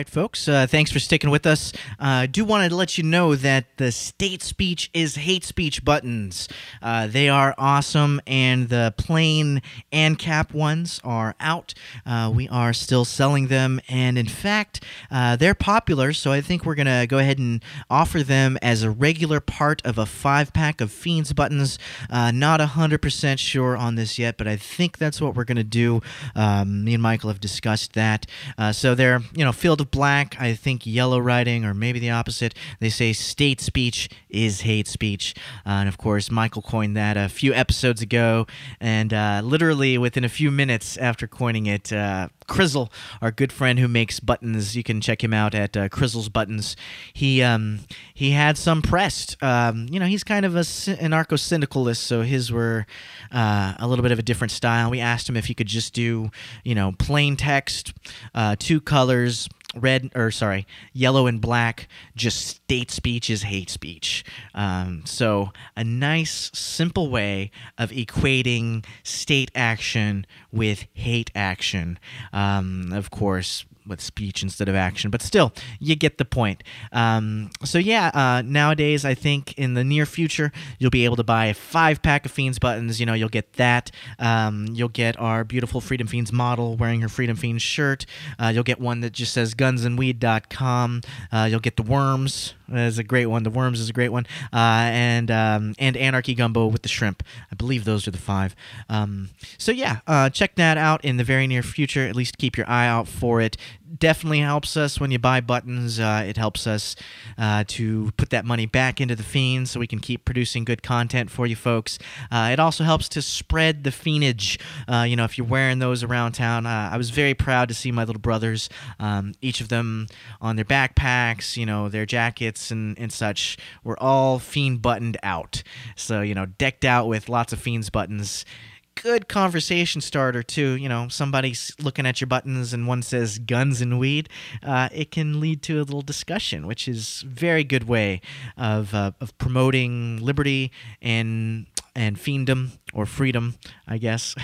right, folks. Uh, thanks for sticking with us. I uh, do want to let you know that the State Speech is Hate Speech buttons, uh, they are awesome, and the plain ANCAP ones are out. Uh, we are still selling them, and in fact, uh, they're popular, so I think we're going to go ahead and offer them as a regular part of a five-pack of Fiends buttons. Uh, not one hundred percent sure on this yet, but I think that's what we're going to do. Um, me and Michael have discussed that. Uh, so they're, you know, Field of Black, I think yellow writing, or maybe the opposite. They say State Speech is Hate Speech. Uh, and of course, Michael coined that a few episodes ago. And uh, literally within a few minutes after coining it, uh, Crizzle, our good friend who makes buttons, you can check him out at uh, Crizzle's Buttons. He um, he had some pressed. Um, you know, he's kind of a anarcho-syndicalist, so his were uh, a little bit of a different style. We asked him if he could just do, you know, plain text, uh, two colors, red, or sorry, yellow and black, just state speech is hate speech. Um, so a nice, simple way of equating state action with hate action. Um, of course, with speech instead of action, but still, you get the point. Um, so yeah, uh, nowadays, I think in the near future, you'll be able to buy a five-pack of Fiends buttons. You know, you'll get that. Um, you'll get our beautiful Freedom Fiends model wearing her Freedom Fiends shirt. Uh, you'll get one that just says guns and weed dot com. Uh, you'll get the Worms. That's a great one. The Worms is a great one. Uh, and um, and Anarchy Gumbo with the shrimp. I believe those are the five. Um, so yeah, uh, check that out in the very near future. At least keep your eye out for it. Definitely helps us when you buy buttons. Uh, it helps us uh, to put that money back into the Fiends so we can keep producing good content for you folks. Uh, it also helps to spread the Fiendage. Uh, you know, if you're wearing those around town, uh, I was very proud to see my little brothers, um, each of them on their backpacks, you know, their jackets and, and such, were all Fiend buttoned out. So, you know, decked out with lots of Fiends buttons. Good conversation starter, too. You know, somebody's looking at your buttons and one says guns and weed. Uh, it can lead to a little discussion, which is a very good way of uh, of promoting liberty and and fiendom, or freedom, I guess.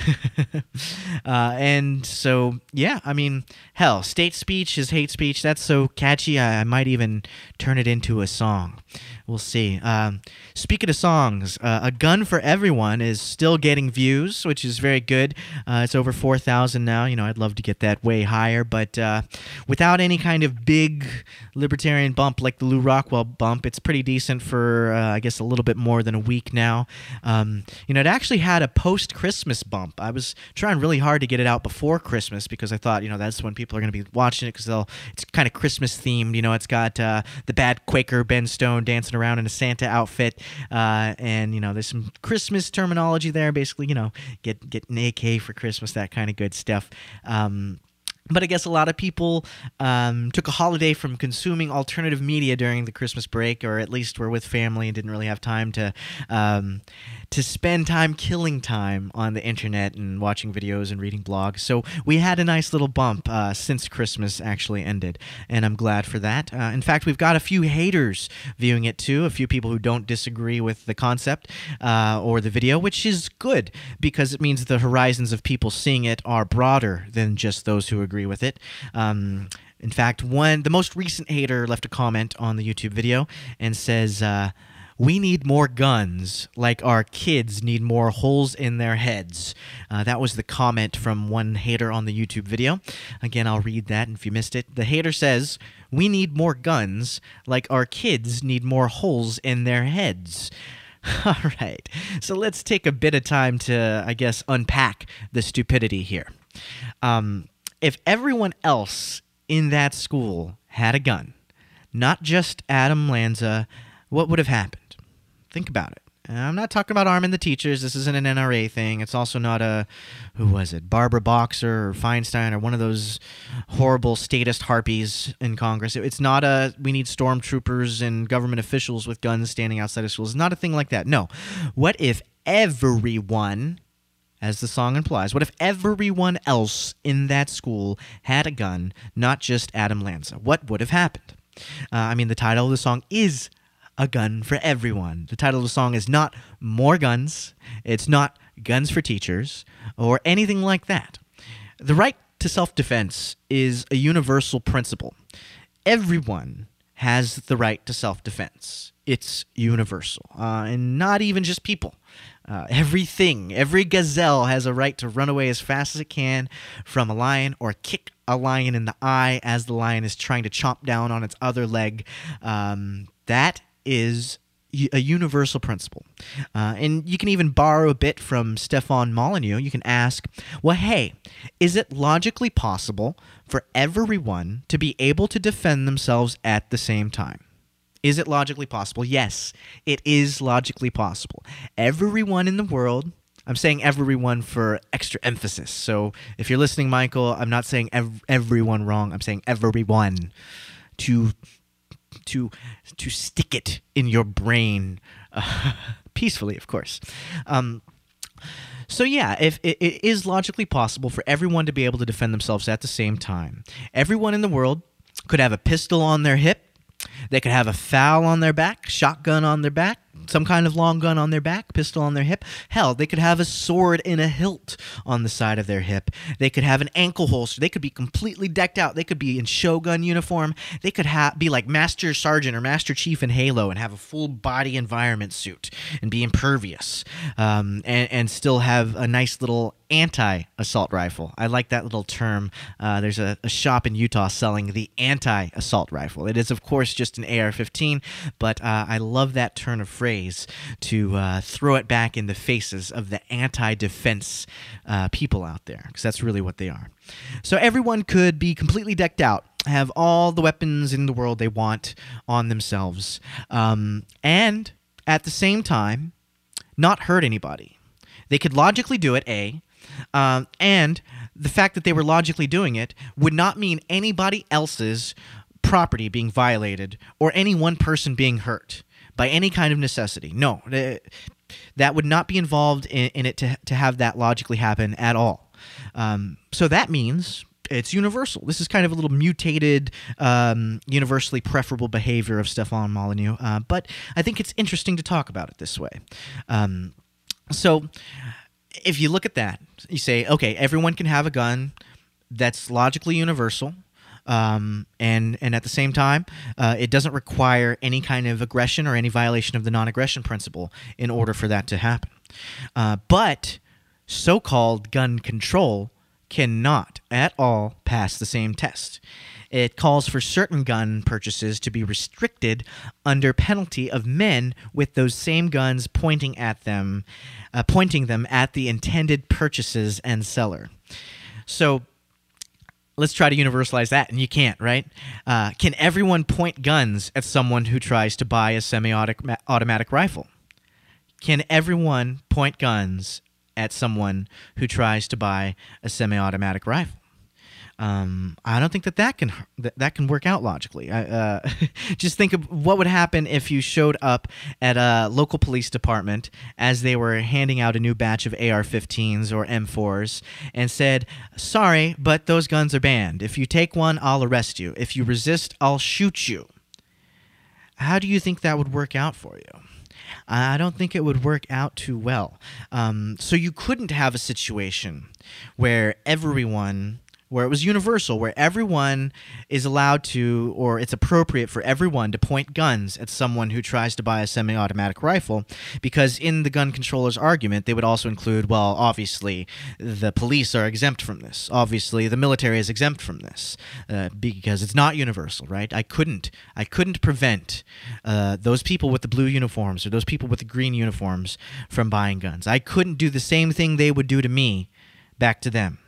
uh, and so, yeah, I mean, hell, state speech is hate speech. That's so catchy, I, I might even turn it into a song. We'll see. Um, speaking of songs, uh, A Gun for Everyone is still getting views, which is very good. Uh, it's over four thousand now. You know, I'd love to get that way higher, but uh, without any kind of big libertarian bump like the Lou Rockwell bump, it's pretty decent for, uh, I guess, a little bit more than a week now. Um, you know, it actually had a post-Christmas bump. I was trying really hard to get it out before Christmas because I thought, you know, that's when people are going to be watching it because they'll it's kind of Christmas themed. You know, it's got uh, the bad Quaker Ben Stone dancing around in a Santa outfit, uh, and you know, there's some Christmas terminology there. Basically, you know, get get an A K for Christmas, that kind of good stuff. Um, But I guess a lot of people um, took a holiday from consuming alternative media during the Christmas break, or at least were with family and didn't really have time to um, to spend time killing time on the internet and watching videos and reading blogs. So we had a nice little bump uh, since Christmas actually ended, and I'm glad for that. Uh, in fact, we've got a few haters viewing it too, a few people who don't disagree with the concept uh, or the video, which is good because it means the horizons of people seeing it are broader than just those who agree with it. Um, in fact, one the most recent hater left a comment on the YouTube video and says, uh, "We need more guns like our kids need more holes in their heads." Uh, that was the comment from one hater on the YouTube video. Again, I'll read that if you missed it. The hater says, "We need more guns like our kids need more holes in their heads." All right, so let's take a bit of time to, I guess, unpack the stupidity here. Um, if everyone else in that school had a gun, not just Adam Lanza, what would have happened? Think about it. I'm not talking about arming the teachers. This isn't an N R A thing. It's also not a, who was it, Barbara Boxer or Feinstein or one of those horrible statist harpies in Congress. It's not a, we need stormtroopers and government officials with guns standing outside of schools. It's not a thing like that. No. What if everyone, as the song implies, what if everyone else in that school had a gun, not just Adam Lanza? What would have happened? Uh, I mean, the title of the song is A Gun for Everyone. The title of the song is not More Guns. It's not Guns for Teachers or anything like that. The right to self-defense is a universal principle. Everyone has the right to self-defense. It's universal, uh, and not even just people. Uh, everything, every gazelle has a right to run away as fast as it can from a lion, or kick a lion in the eye as the lion is trying to chomp down on its other leg. Um, that is a universal principle. Uh, and you can even borrow a bit from Stefan Molyneux. You can ask, well, hey, is it logically possible for everyone to be able to defend themselves at the same time? Is it logically possible? Yes, it is logically possible. Everyone in the world, I'm saying everyone for extra emphasis. So if you're listening, Michael, I'm not saying ev- everyone wrong. I'm saying everyone to to to stick it in your brain uh, peacefully, of course. Um, so yeah, if it, it is logically possible for everyone to be able to defend themselves at the same time, everyone in the world could have a pistol on their hip. They could have a foul on their back, shotgun on their back, some kind of long gun on their back, pistol on their hip. Hell, they could have a sword in a hilt on the side of their hip. They could have an ankle holster. They could be completely decked out. They could be in Shogun uniform. They could ha- be like Master Sergeant or Master Chief in Halo and have a full body environment suit and be impervious, um, and, and still have a nice little anti-assault rifle. I like that little term. Uh, there's a, a shop in Utah selling the anti-assault rifle. It is, of course, just an A R fifteen, but uh, I love that turn of phrase to uh, throw it back in the faces of the anti-defense uh, people out there, because that's really what they are. So everyone could be completely decked out, have all the weapons in the world they want on themselves, um, and at the same time, not hurt anybody. They could logically do it, A, Um, and the fact that they were logically doing it would not mean anybody else's property being violated or any one person being hurt by any kind of necessity. No, that would not be involved in, in it to, to have that logically happen at all. Um, so that means it's universal. This is kind of a little mutated, um, universally preferable behavior of Stefan Molyneux, uh, but I think it's interesting to talk about it this way. Um, so if you look at that, you say, okay, everyone can have a gun that's logically universal, um, and and at the same time, uh, it doesn't require any kind of aggression or any violation of the non-aggression principle in order for that to happen. Uh, but so-called gun control cannot at all pass the same test. It calls for certain gun purchases to be restricted under penalty of men with those same guns pointing at them, uh, pointing them at the intended purchases and seller. So let's try to universalize that, and you can't, right? Uh, can everyone point guns at someone who tries to buy a semi-automatic rifle? Can everyone point guns at someone who tries to buy a semi-automatic rifle? Um, I don't think that that can that, that can work out logically. I, uh, just think of what would happen if you showed up at a local police department as they were handing out a new batch of A R fifteens or M fours and said, "Sorry, but those guns are banned. If you take one, I'll arrest you. If you resist, I'll shoot you." How do you think that would work out for you? I don't think it would work out too well. Um, so you couldn't have a situation where everyone... where it was universal, where everyone is allowed to, or it's appropriate for everyone to point guns at someone who tries to buy a semi-automatic rifle, because in the gun controller's argument, they would also include, well, obviously, the police are exempt from this. Obviously, the military is exempt from this, uh, because it's not universal, right? I couldn't, I couldn't prevent uh, those people with the blue uniforms or those people with the green uniforms from buying guns. I couldn't do the same thing they would do to me back to them.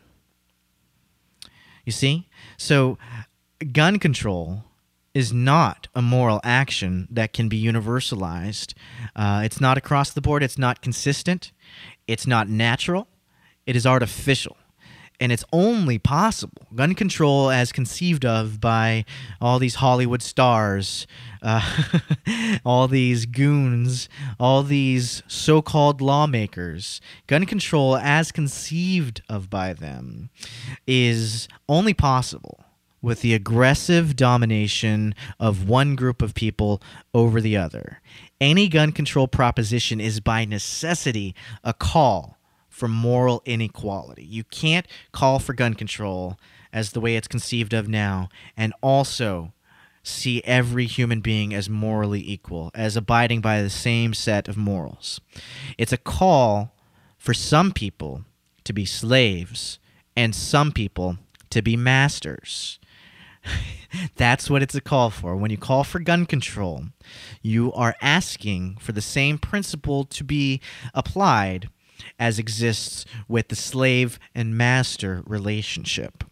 You see? So gun control is not a moral action that can be universalized. Uh, it's not across the board. It's not consistent. It's not natural. It is artificial. And it's only possible, gun control as conceived of by all these Hollywood stars, uh, all these goons, all these so-called lawmakers, gun control as conceived of by them is only possible with the aggressive domination of one group of people over the other. Any gun control proposition is by necessity a call for moral inequality. You can't call for gun control as the way it's conceived of now and also see every human being as morally equal, as abiding by the same set of morals. It's a call for some people to be slaves and some people to be masters. That's what it's a call for. When you call for gun control, you are asking for the same principle to be applied as exists with the slave and master relationship.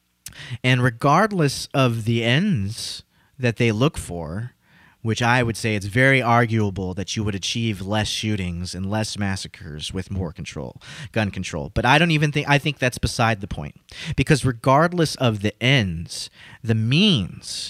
And regardless of the ends that they look for, which I would say it's very arguable that you would achieve less shootings and less massacres with more control, gun control. But I don't even think, I think that's beside the point. Because regardless of the ends, the means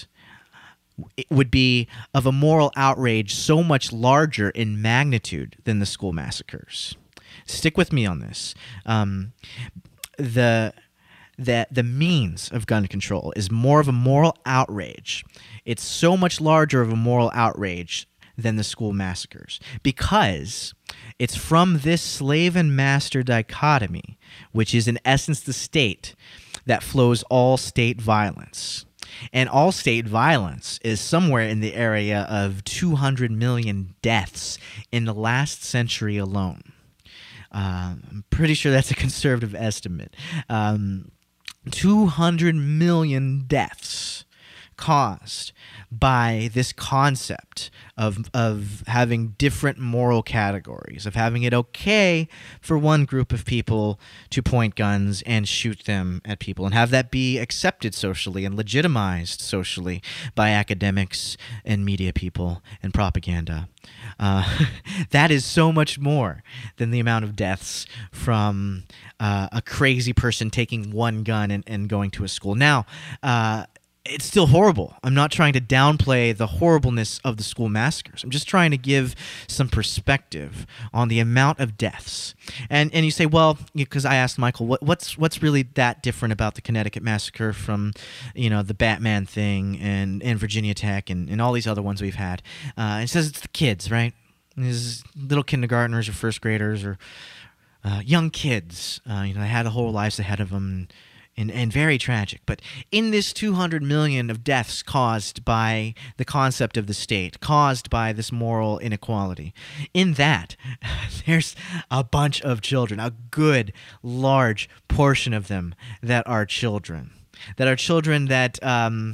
it would be of a moral outrage so much larger in magnitude than the school massacres. Stick with me on this. Um, the... that the means of gun control is more of a moral outrage. It's so much larger of a moral outrage than the school massacres because it's from this slave and master dichotomy, which is in essence the state, that flows all state violence. And all state violence is somewhere in the area of two hundred million deaths in the last century alone. Uh, I'm pretty sure that's a conservative estimate. Um, two hundred million deaths caused by this concept of of having different moral categories, of having it okay for one group of people to point guns and shoot them at people and have that be accepted socially and legitimized socially by academics and media people and propaganda. Uh, that is so much more than the amount of deaths from uh, a crazy person taking one gun and, and going to a school. Now, uh, it's still horrible. I'm not trying to downplay the horribleness of the school massacres. I'm just trying to give some perspective on the amount of deaths. And and you say, well, because I asked Michael, what, what's what's really that different about the Connecticut massacre from, you know, the Batman thing and, and Virginia Tech and, and all these other ones we've had? Uh, it says it's the kids, right? These little kindergartners or first graders or uh, young kids. Uh, you know, they had a whole lives ahead of them. And, and very tragic. But in this two hundred million of deaths caused by the concept of the state, caused by this moral inequality, in that, there's a bunch of children, a good, large portion of them that are children, that are children that um,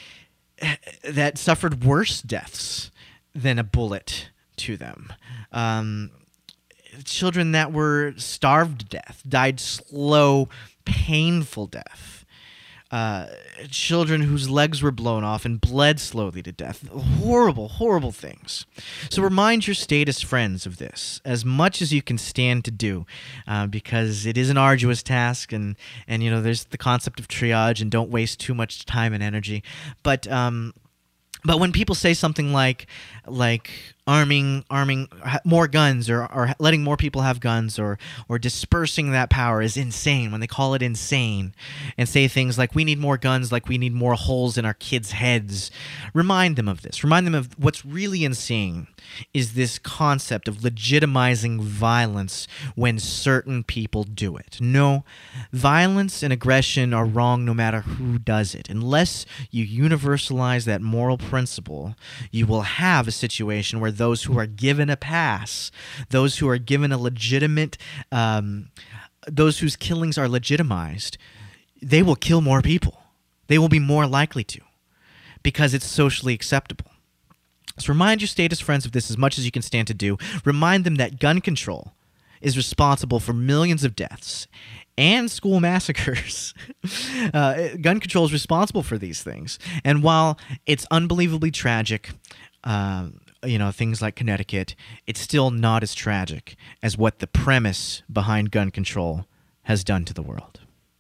that suffered worse deaths than a bullet to them. Um, children that were starved to death, died slow, painful death. Uh, children whose legs were blown off and bled slowly to death. Horrible, horrible things. So remind your statist friends of this as much as you can stand to do, uh, because it is an arduous task, and, and you know there's the concept of triage, and don't waste too much time and energy. But um, but when people say something like like arming arming more guns or, or letting more people have guns or or dispersing that power is insane, when they call it insane and say things like we need more guns, like we need more holes in our kids' heads, remind them of this. Remind them of what's really insane is this concept of legitimizing violence when certain people do it. No, violence and aggression are wrong no matter who does it. Unless you universalize that moral principle, you will have a situation where those who are given a pass, those who are given a legitimate, um, those whose killings are legitimized, they will kill more people. They will be more likely to, because it's socially acceptable. So remind your statist friends of this as much as you can stand to do. Remind them that gun control is responsible for millions of deaths and school massacres. uh, gun control is responsible for these things. And while it's unbelievably tragic, uh, you know, things like Connecticut, it's still not as tragic as what the premise behind gun control has done to the world.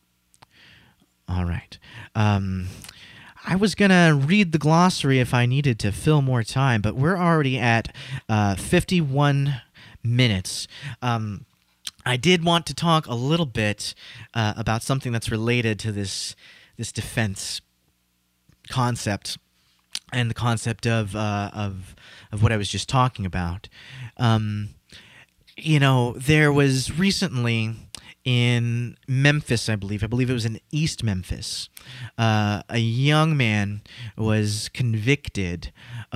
All right. Um, I was going to read the glossary if I needed to fill more time, but we're already at uh, fifty-one minutes. Um, I did want to talk a little bit uh, about something that's related to this this defense concept and the concept of uh, of of what I was just talking about. Um, you know, there was recently in Memphis, I believe, I believe it was in East Memphis, uh, a young man was convicted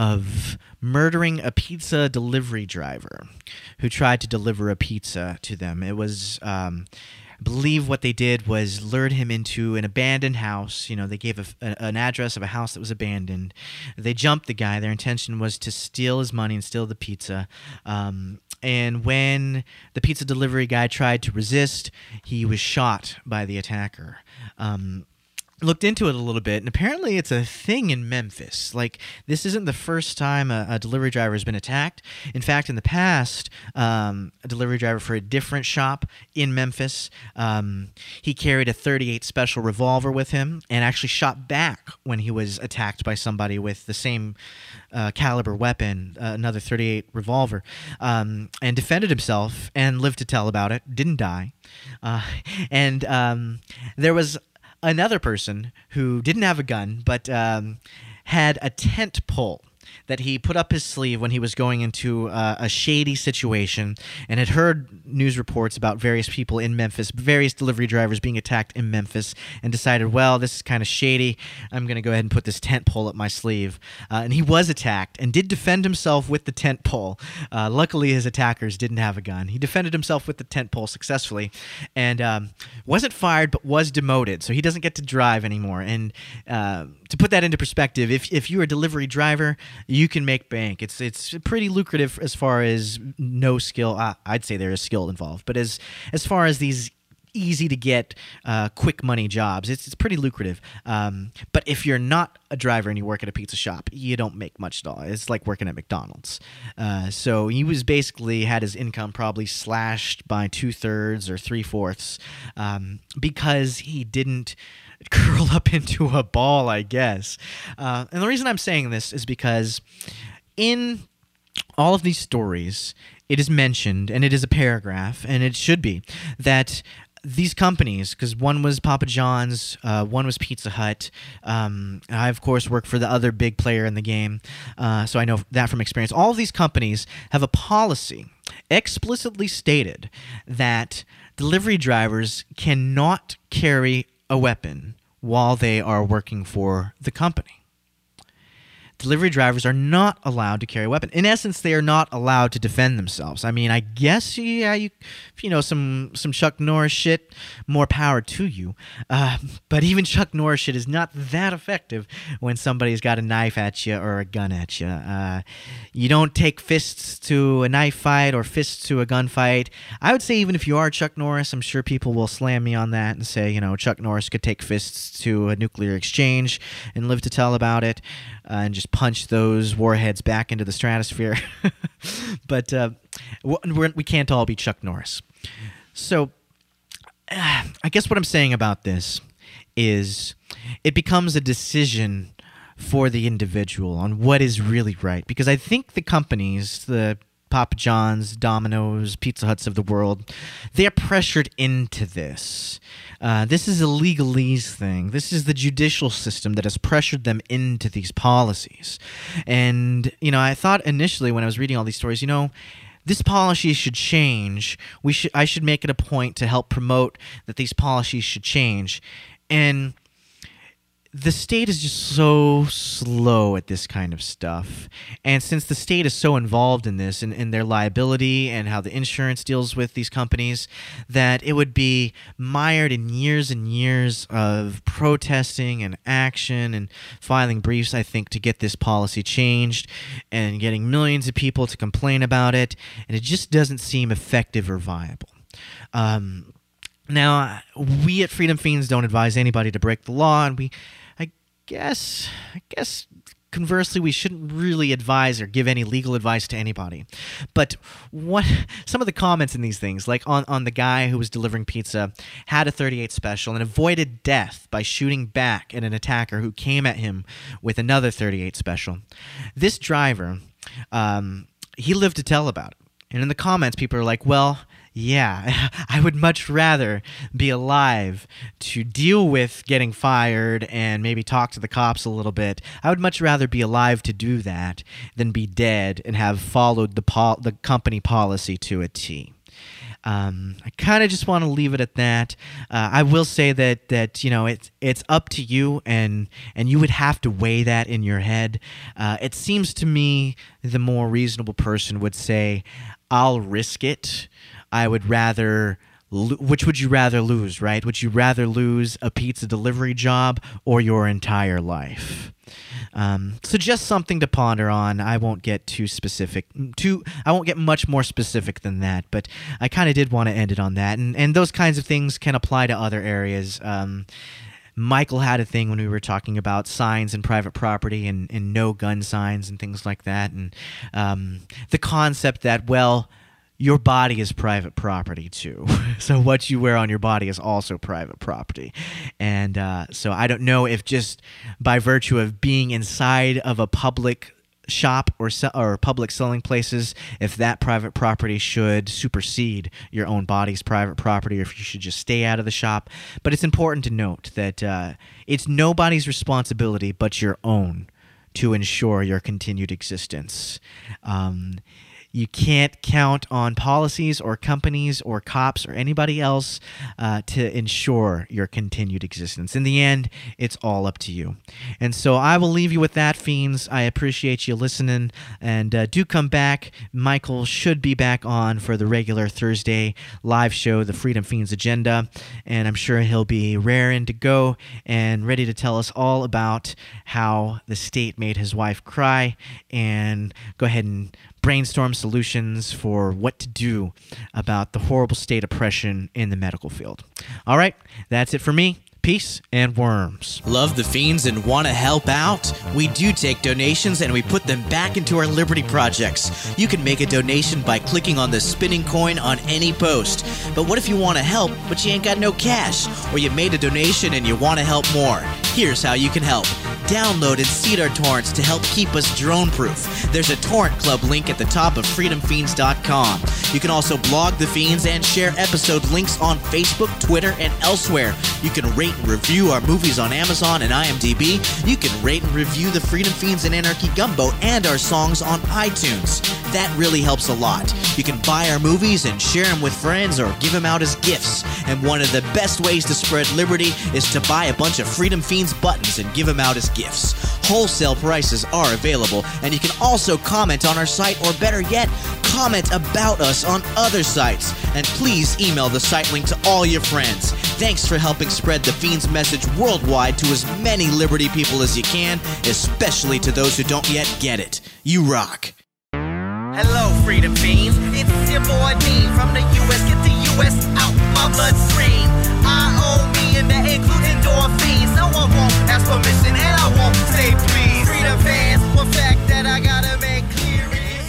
of murdering a pizza delivery driver who tried to deliver a pizza to them. It was... Um, I believe what they did was lured him into an abandoned house. You know, they gave a, a, an address of a house that was abandoned. They jumped the guy. Their intention was to steal his money and steal the pizza. Um, and when the pizza delivery guy tried to resist, he was shot by the attacker. Um, looked into it a little bit, and apparently it's a thing in Memphis. Like, this isn't the first time a, a delivery driver has been attacked. In fact, in the past, um, a delivery driver for a different shop in Memphis, um, he carried a thirty-eight special revolver with him and actually shot back when he was attacked by somebody with the same uh, caliber weapon, uh, another thirty-eight revolver, um, and defended himself and lived to tell about it, didn't die. Uh, and um, there was another person who didn't have a gun, but um, had a tent pole that he put up his sleeve when he was going into uh, a shady situation and had heard news reports about various people in Memphis, various delivery drivers being attacked in Memphis, and decided, well, this is kind of shady. I'm going to go ahead and put this tent pole up my sleeve. Uh, and he was attacked and did defend himself with the tent pole. Uh, luckily, his attackers didn't have a gun. He defended himself with the tent pole successfully and um, wasn't fired but was demoted, so he doesn't get to drive anymore. And uh, to put that into perspective, if, if you're a delivery driver, you can make bank. It's it's pretty lucrative as far as no skill. Uh, I'd say there is skill involved, but as as far as these easy to get uh, quick money jobs, it's it's pretty lucrative. Um, but if you're not a driver and you work at a pizza shop, you don't make much at all. It's like working at McDonald's. Uh, so he was basically had his income probably slashed by two thirds or three fourths um, because he didn't curl up into a ball, I guess. Uh, and the reason I'm saying this is because in all of these stories, it is mentioned, and it is a paragraph, and it should be, that these companies, because one was Papa John's, uh, one was Pizza Hut. Um, I, of course, work for the other big player in the game, uh, so I know that from experience. All of these companies have a policy explicitly stated that delivery drivers cannot carry a weapon while they are working for the company. Delivery drivers are not allowed to carry a weapon. In essence, they are not allowed to defend themselves. I mean, I guess, yeah, you, you know, some some Chuck Norris shit, more power to you. Uh, but even Chuck Norris shit is not that effective when somebody's got a knife at you or a gun at you. Uh, you don't take fists to a knife fight or fists to a gunfight. I would say even if you are Chuck Norris, I'm sure people will slam me on that and say, you know, Chuck Norris could take fists to a nuclear exchange and live to tell about it. Uh, and just punch those warheads back into the stratosphere. But uh, we're, we can't all be Chuck Norris. So uh, I guess what I'm saying about this is it becomes a decision for the individual on what is really right. Because I think the companies, the Papa John's, Domino's, Pizza Huts of the world, they're pressured into this. Uh, this is a legalese thing. This is the judicial system that has pressured them into these policies. And, you know, I thought initially when I was reading all these stories, you know, this policy should change. We should. I should make it a point to help promote that these policies should change. And the state is just so slow at this kind of stuff. And since the state is so involved in this and in, in their liability and how the insurance deals with these companies, that it would be mired in years and years of protesting and action and filing briefs, I think, to get this policy changed and getting millions of people to complain about it. And it just doesn't seem effective or viable. Um, now, we at Freedom Fiends don't advise anybody to break the law, and we... guess I guess conversely we shouldn't really advise or give any legal advice to anybody. But what some of the comments in these things, like on, on the guy who was delivering pizza, had a thirty-eight special and avoided death by shooting back at an attacker who came at him with another thirty-eight special. This driver, um, he lived to tell about it. And in the comments, people are like, well, yeah, I would much rather be alive to deal with getting fired and maybe talk to the cops a little bit. I would much rather be alive to do that than be dead and have followed the pol- the company policy to a T. Um, I kind of just want to leave it at that. Uh, I will say that that you know it's it's up to you, and and you would have to weigh that in your head. Uh, it seems to me the more reasonable person would say, "I'll risk it. I would rather." Which would you rather lose, right? Would you rather lose a pizza delivery job or your entire life? Um, so just something to ponder on. I won't get too specific. Too, I won't get much more specific than that, but I kind of did want to end it on that. And, and those kinds of things can apply to other areas. Um, Michael had a thing when we were talking about signs and private property and, and no gun signs and things like that. And um, the concept that, well, your body is private property too. So what you wear on your body is also private property. And uh, so I don't know if just by virtue of being inside of a public shop or se- or public selling places, if that private property should supersede your own body's private property, or if you should just stay out of the shop. But it's important to note that uh, it's nobody's responsibility but your own to ensure your continued existence. Um, You can't count on policies or companies or cops or anybody else uh, to ensure your continued existence. In the end, it's all up to you. And so I will leave you with that, Fiends. I appreciate you listening, and uh, do come back. Michael should be back on for the regular Thursday live show, the Freedom Fiends Agenda, and I'm sure he'll be raring to go and ready to tell us all about how the state made his wife cry, and go ahead and brainstorm solutions for what to do about the horrible state oppression in the medical field. All right, that's it for me. Peace and worms. Love the Fiends and want to help out? We do take donations and we put them back into our Liberty projects. You can make a donation by clicking on the spinning coin on any post. But what if you want to help, but you ain't got no cash? Or you made a donation and you want to help more? Here's how you can help. Download and seed our torrents to help keep us drone-proof. There's a torrent club link at the top of freedom fiends dot com. You can also blog the Fiends and share episode links on Facebook, Twitter, and elsewhere. You can rate and review our movies on Amazon and IMDb. You can rate and review the Freedom Fiends and Anarchy Gumbo and our songs on iTunes. That really helps a lot. You can buy our movies and share them with friends or give them out as gifts. And one of the best ways to spread liberty is to buy a bunch of Freedom Fiends buttons and give them out as gifts. Wholesale prices are available, and you can also comment on our site, or better yet, comment about us on other sites. And please email the site link to all your friends. Thanks for helping spread the Fiends message worldwide to as many liberty people as you can, especially to those who don't yet get it. You rock. Hello, Freedom Fiends. It's your boy Dean from the U S. Get the U S out my bloodstream. I own me and that includes endorphins. No one won't ask permission and I won't say please. Freedom fans, one fact that I gotta make clear.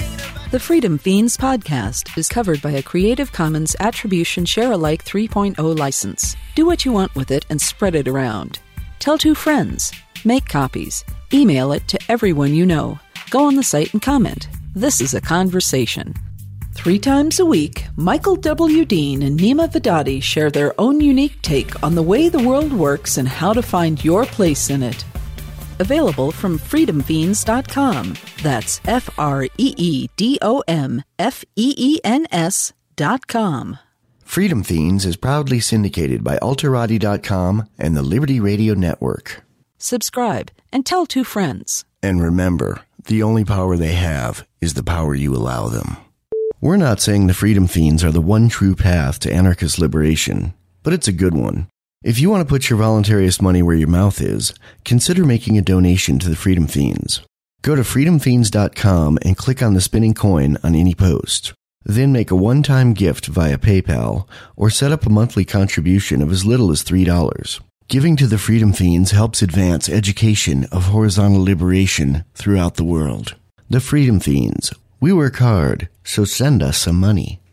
The Freedom Fiends podcast is covered by a Creative Commons Attribution Share-alike three point oh license. Do what you want with it and spread it around. Tell two friends. Make copies. Email it to everyone you know. Go on the site and comment. This is a conversation. Three times a week, Michael W. Dean and Nima Vedadi share their own unique take on the way the world works and how to find your place in it. Available from freedom fiends dot com. That's F R E E D O M F E E N S dot com. Freedom Fiends is proudly syndicated by Alterati dot com and the Liberty Radio Network. Subscribe and tell two friends. And remember, the only power they have is the power you allow them. We're not saying the Freedom Fiends are the one true path to anarchist liberation, but it's a good one. If you want to put your voluntarist money where your mouth is, consider making a donation to the Freedom Fiends. Go to freedom fiends dot com and click on the spinning coin on any post. Then make a one-time gift via PayPal or set up a monthly contribution of as little as three dollars. Giving to the Freedom Fiends helps advance education of horizontal liberation throughout the world. The Freedom Fiends. We work hard, so send us some money.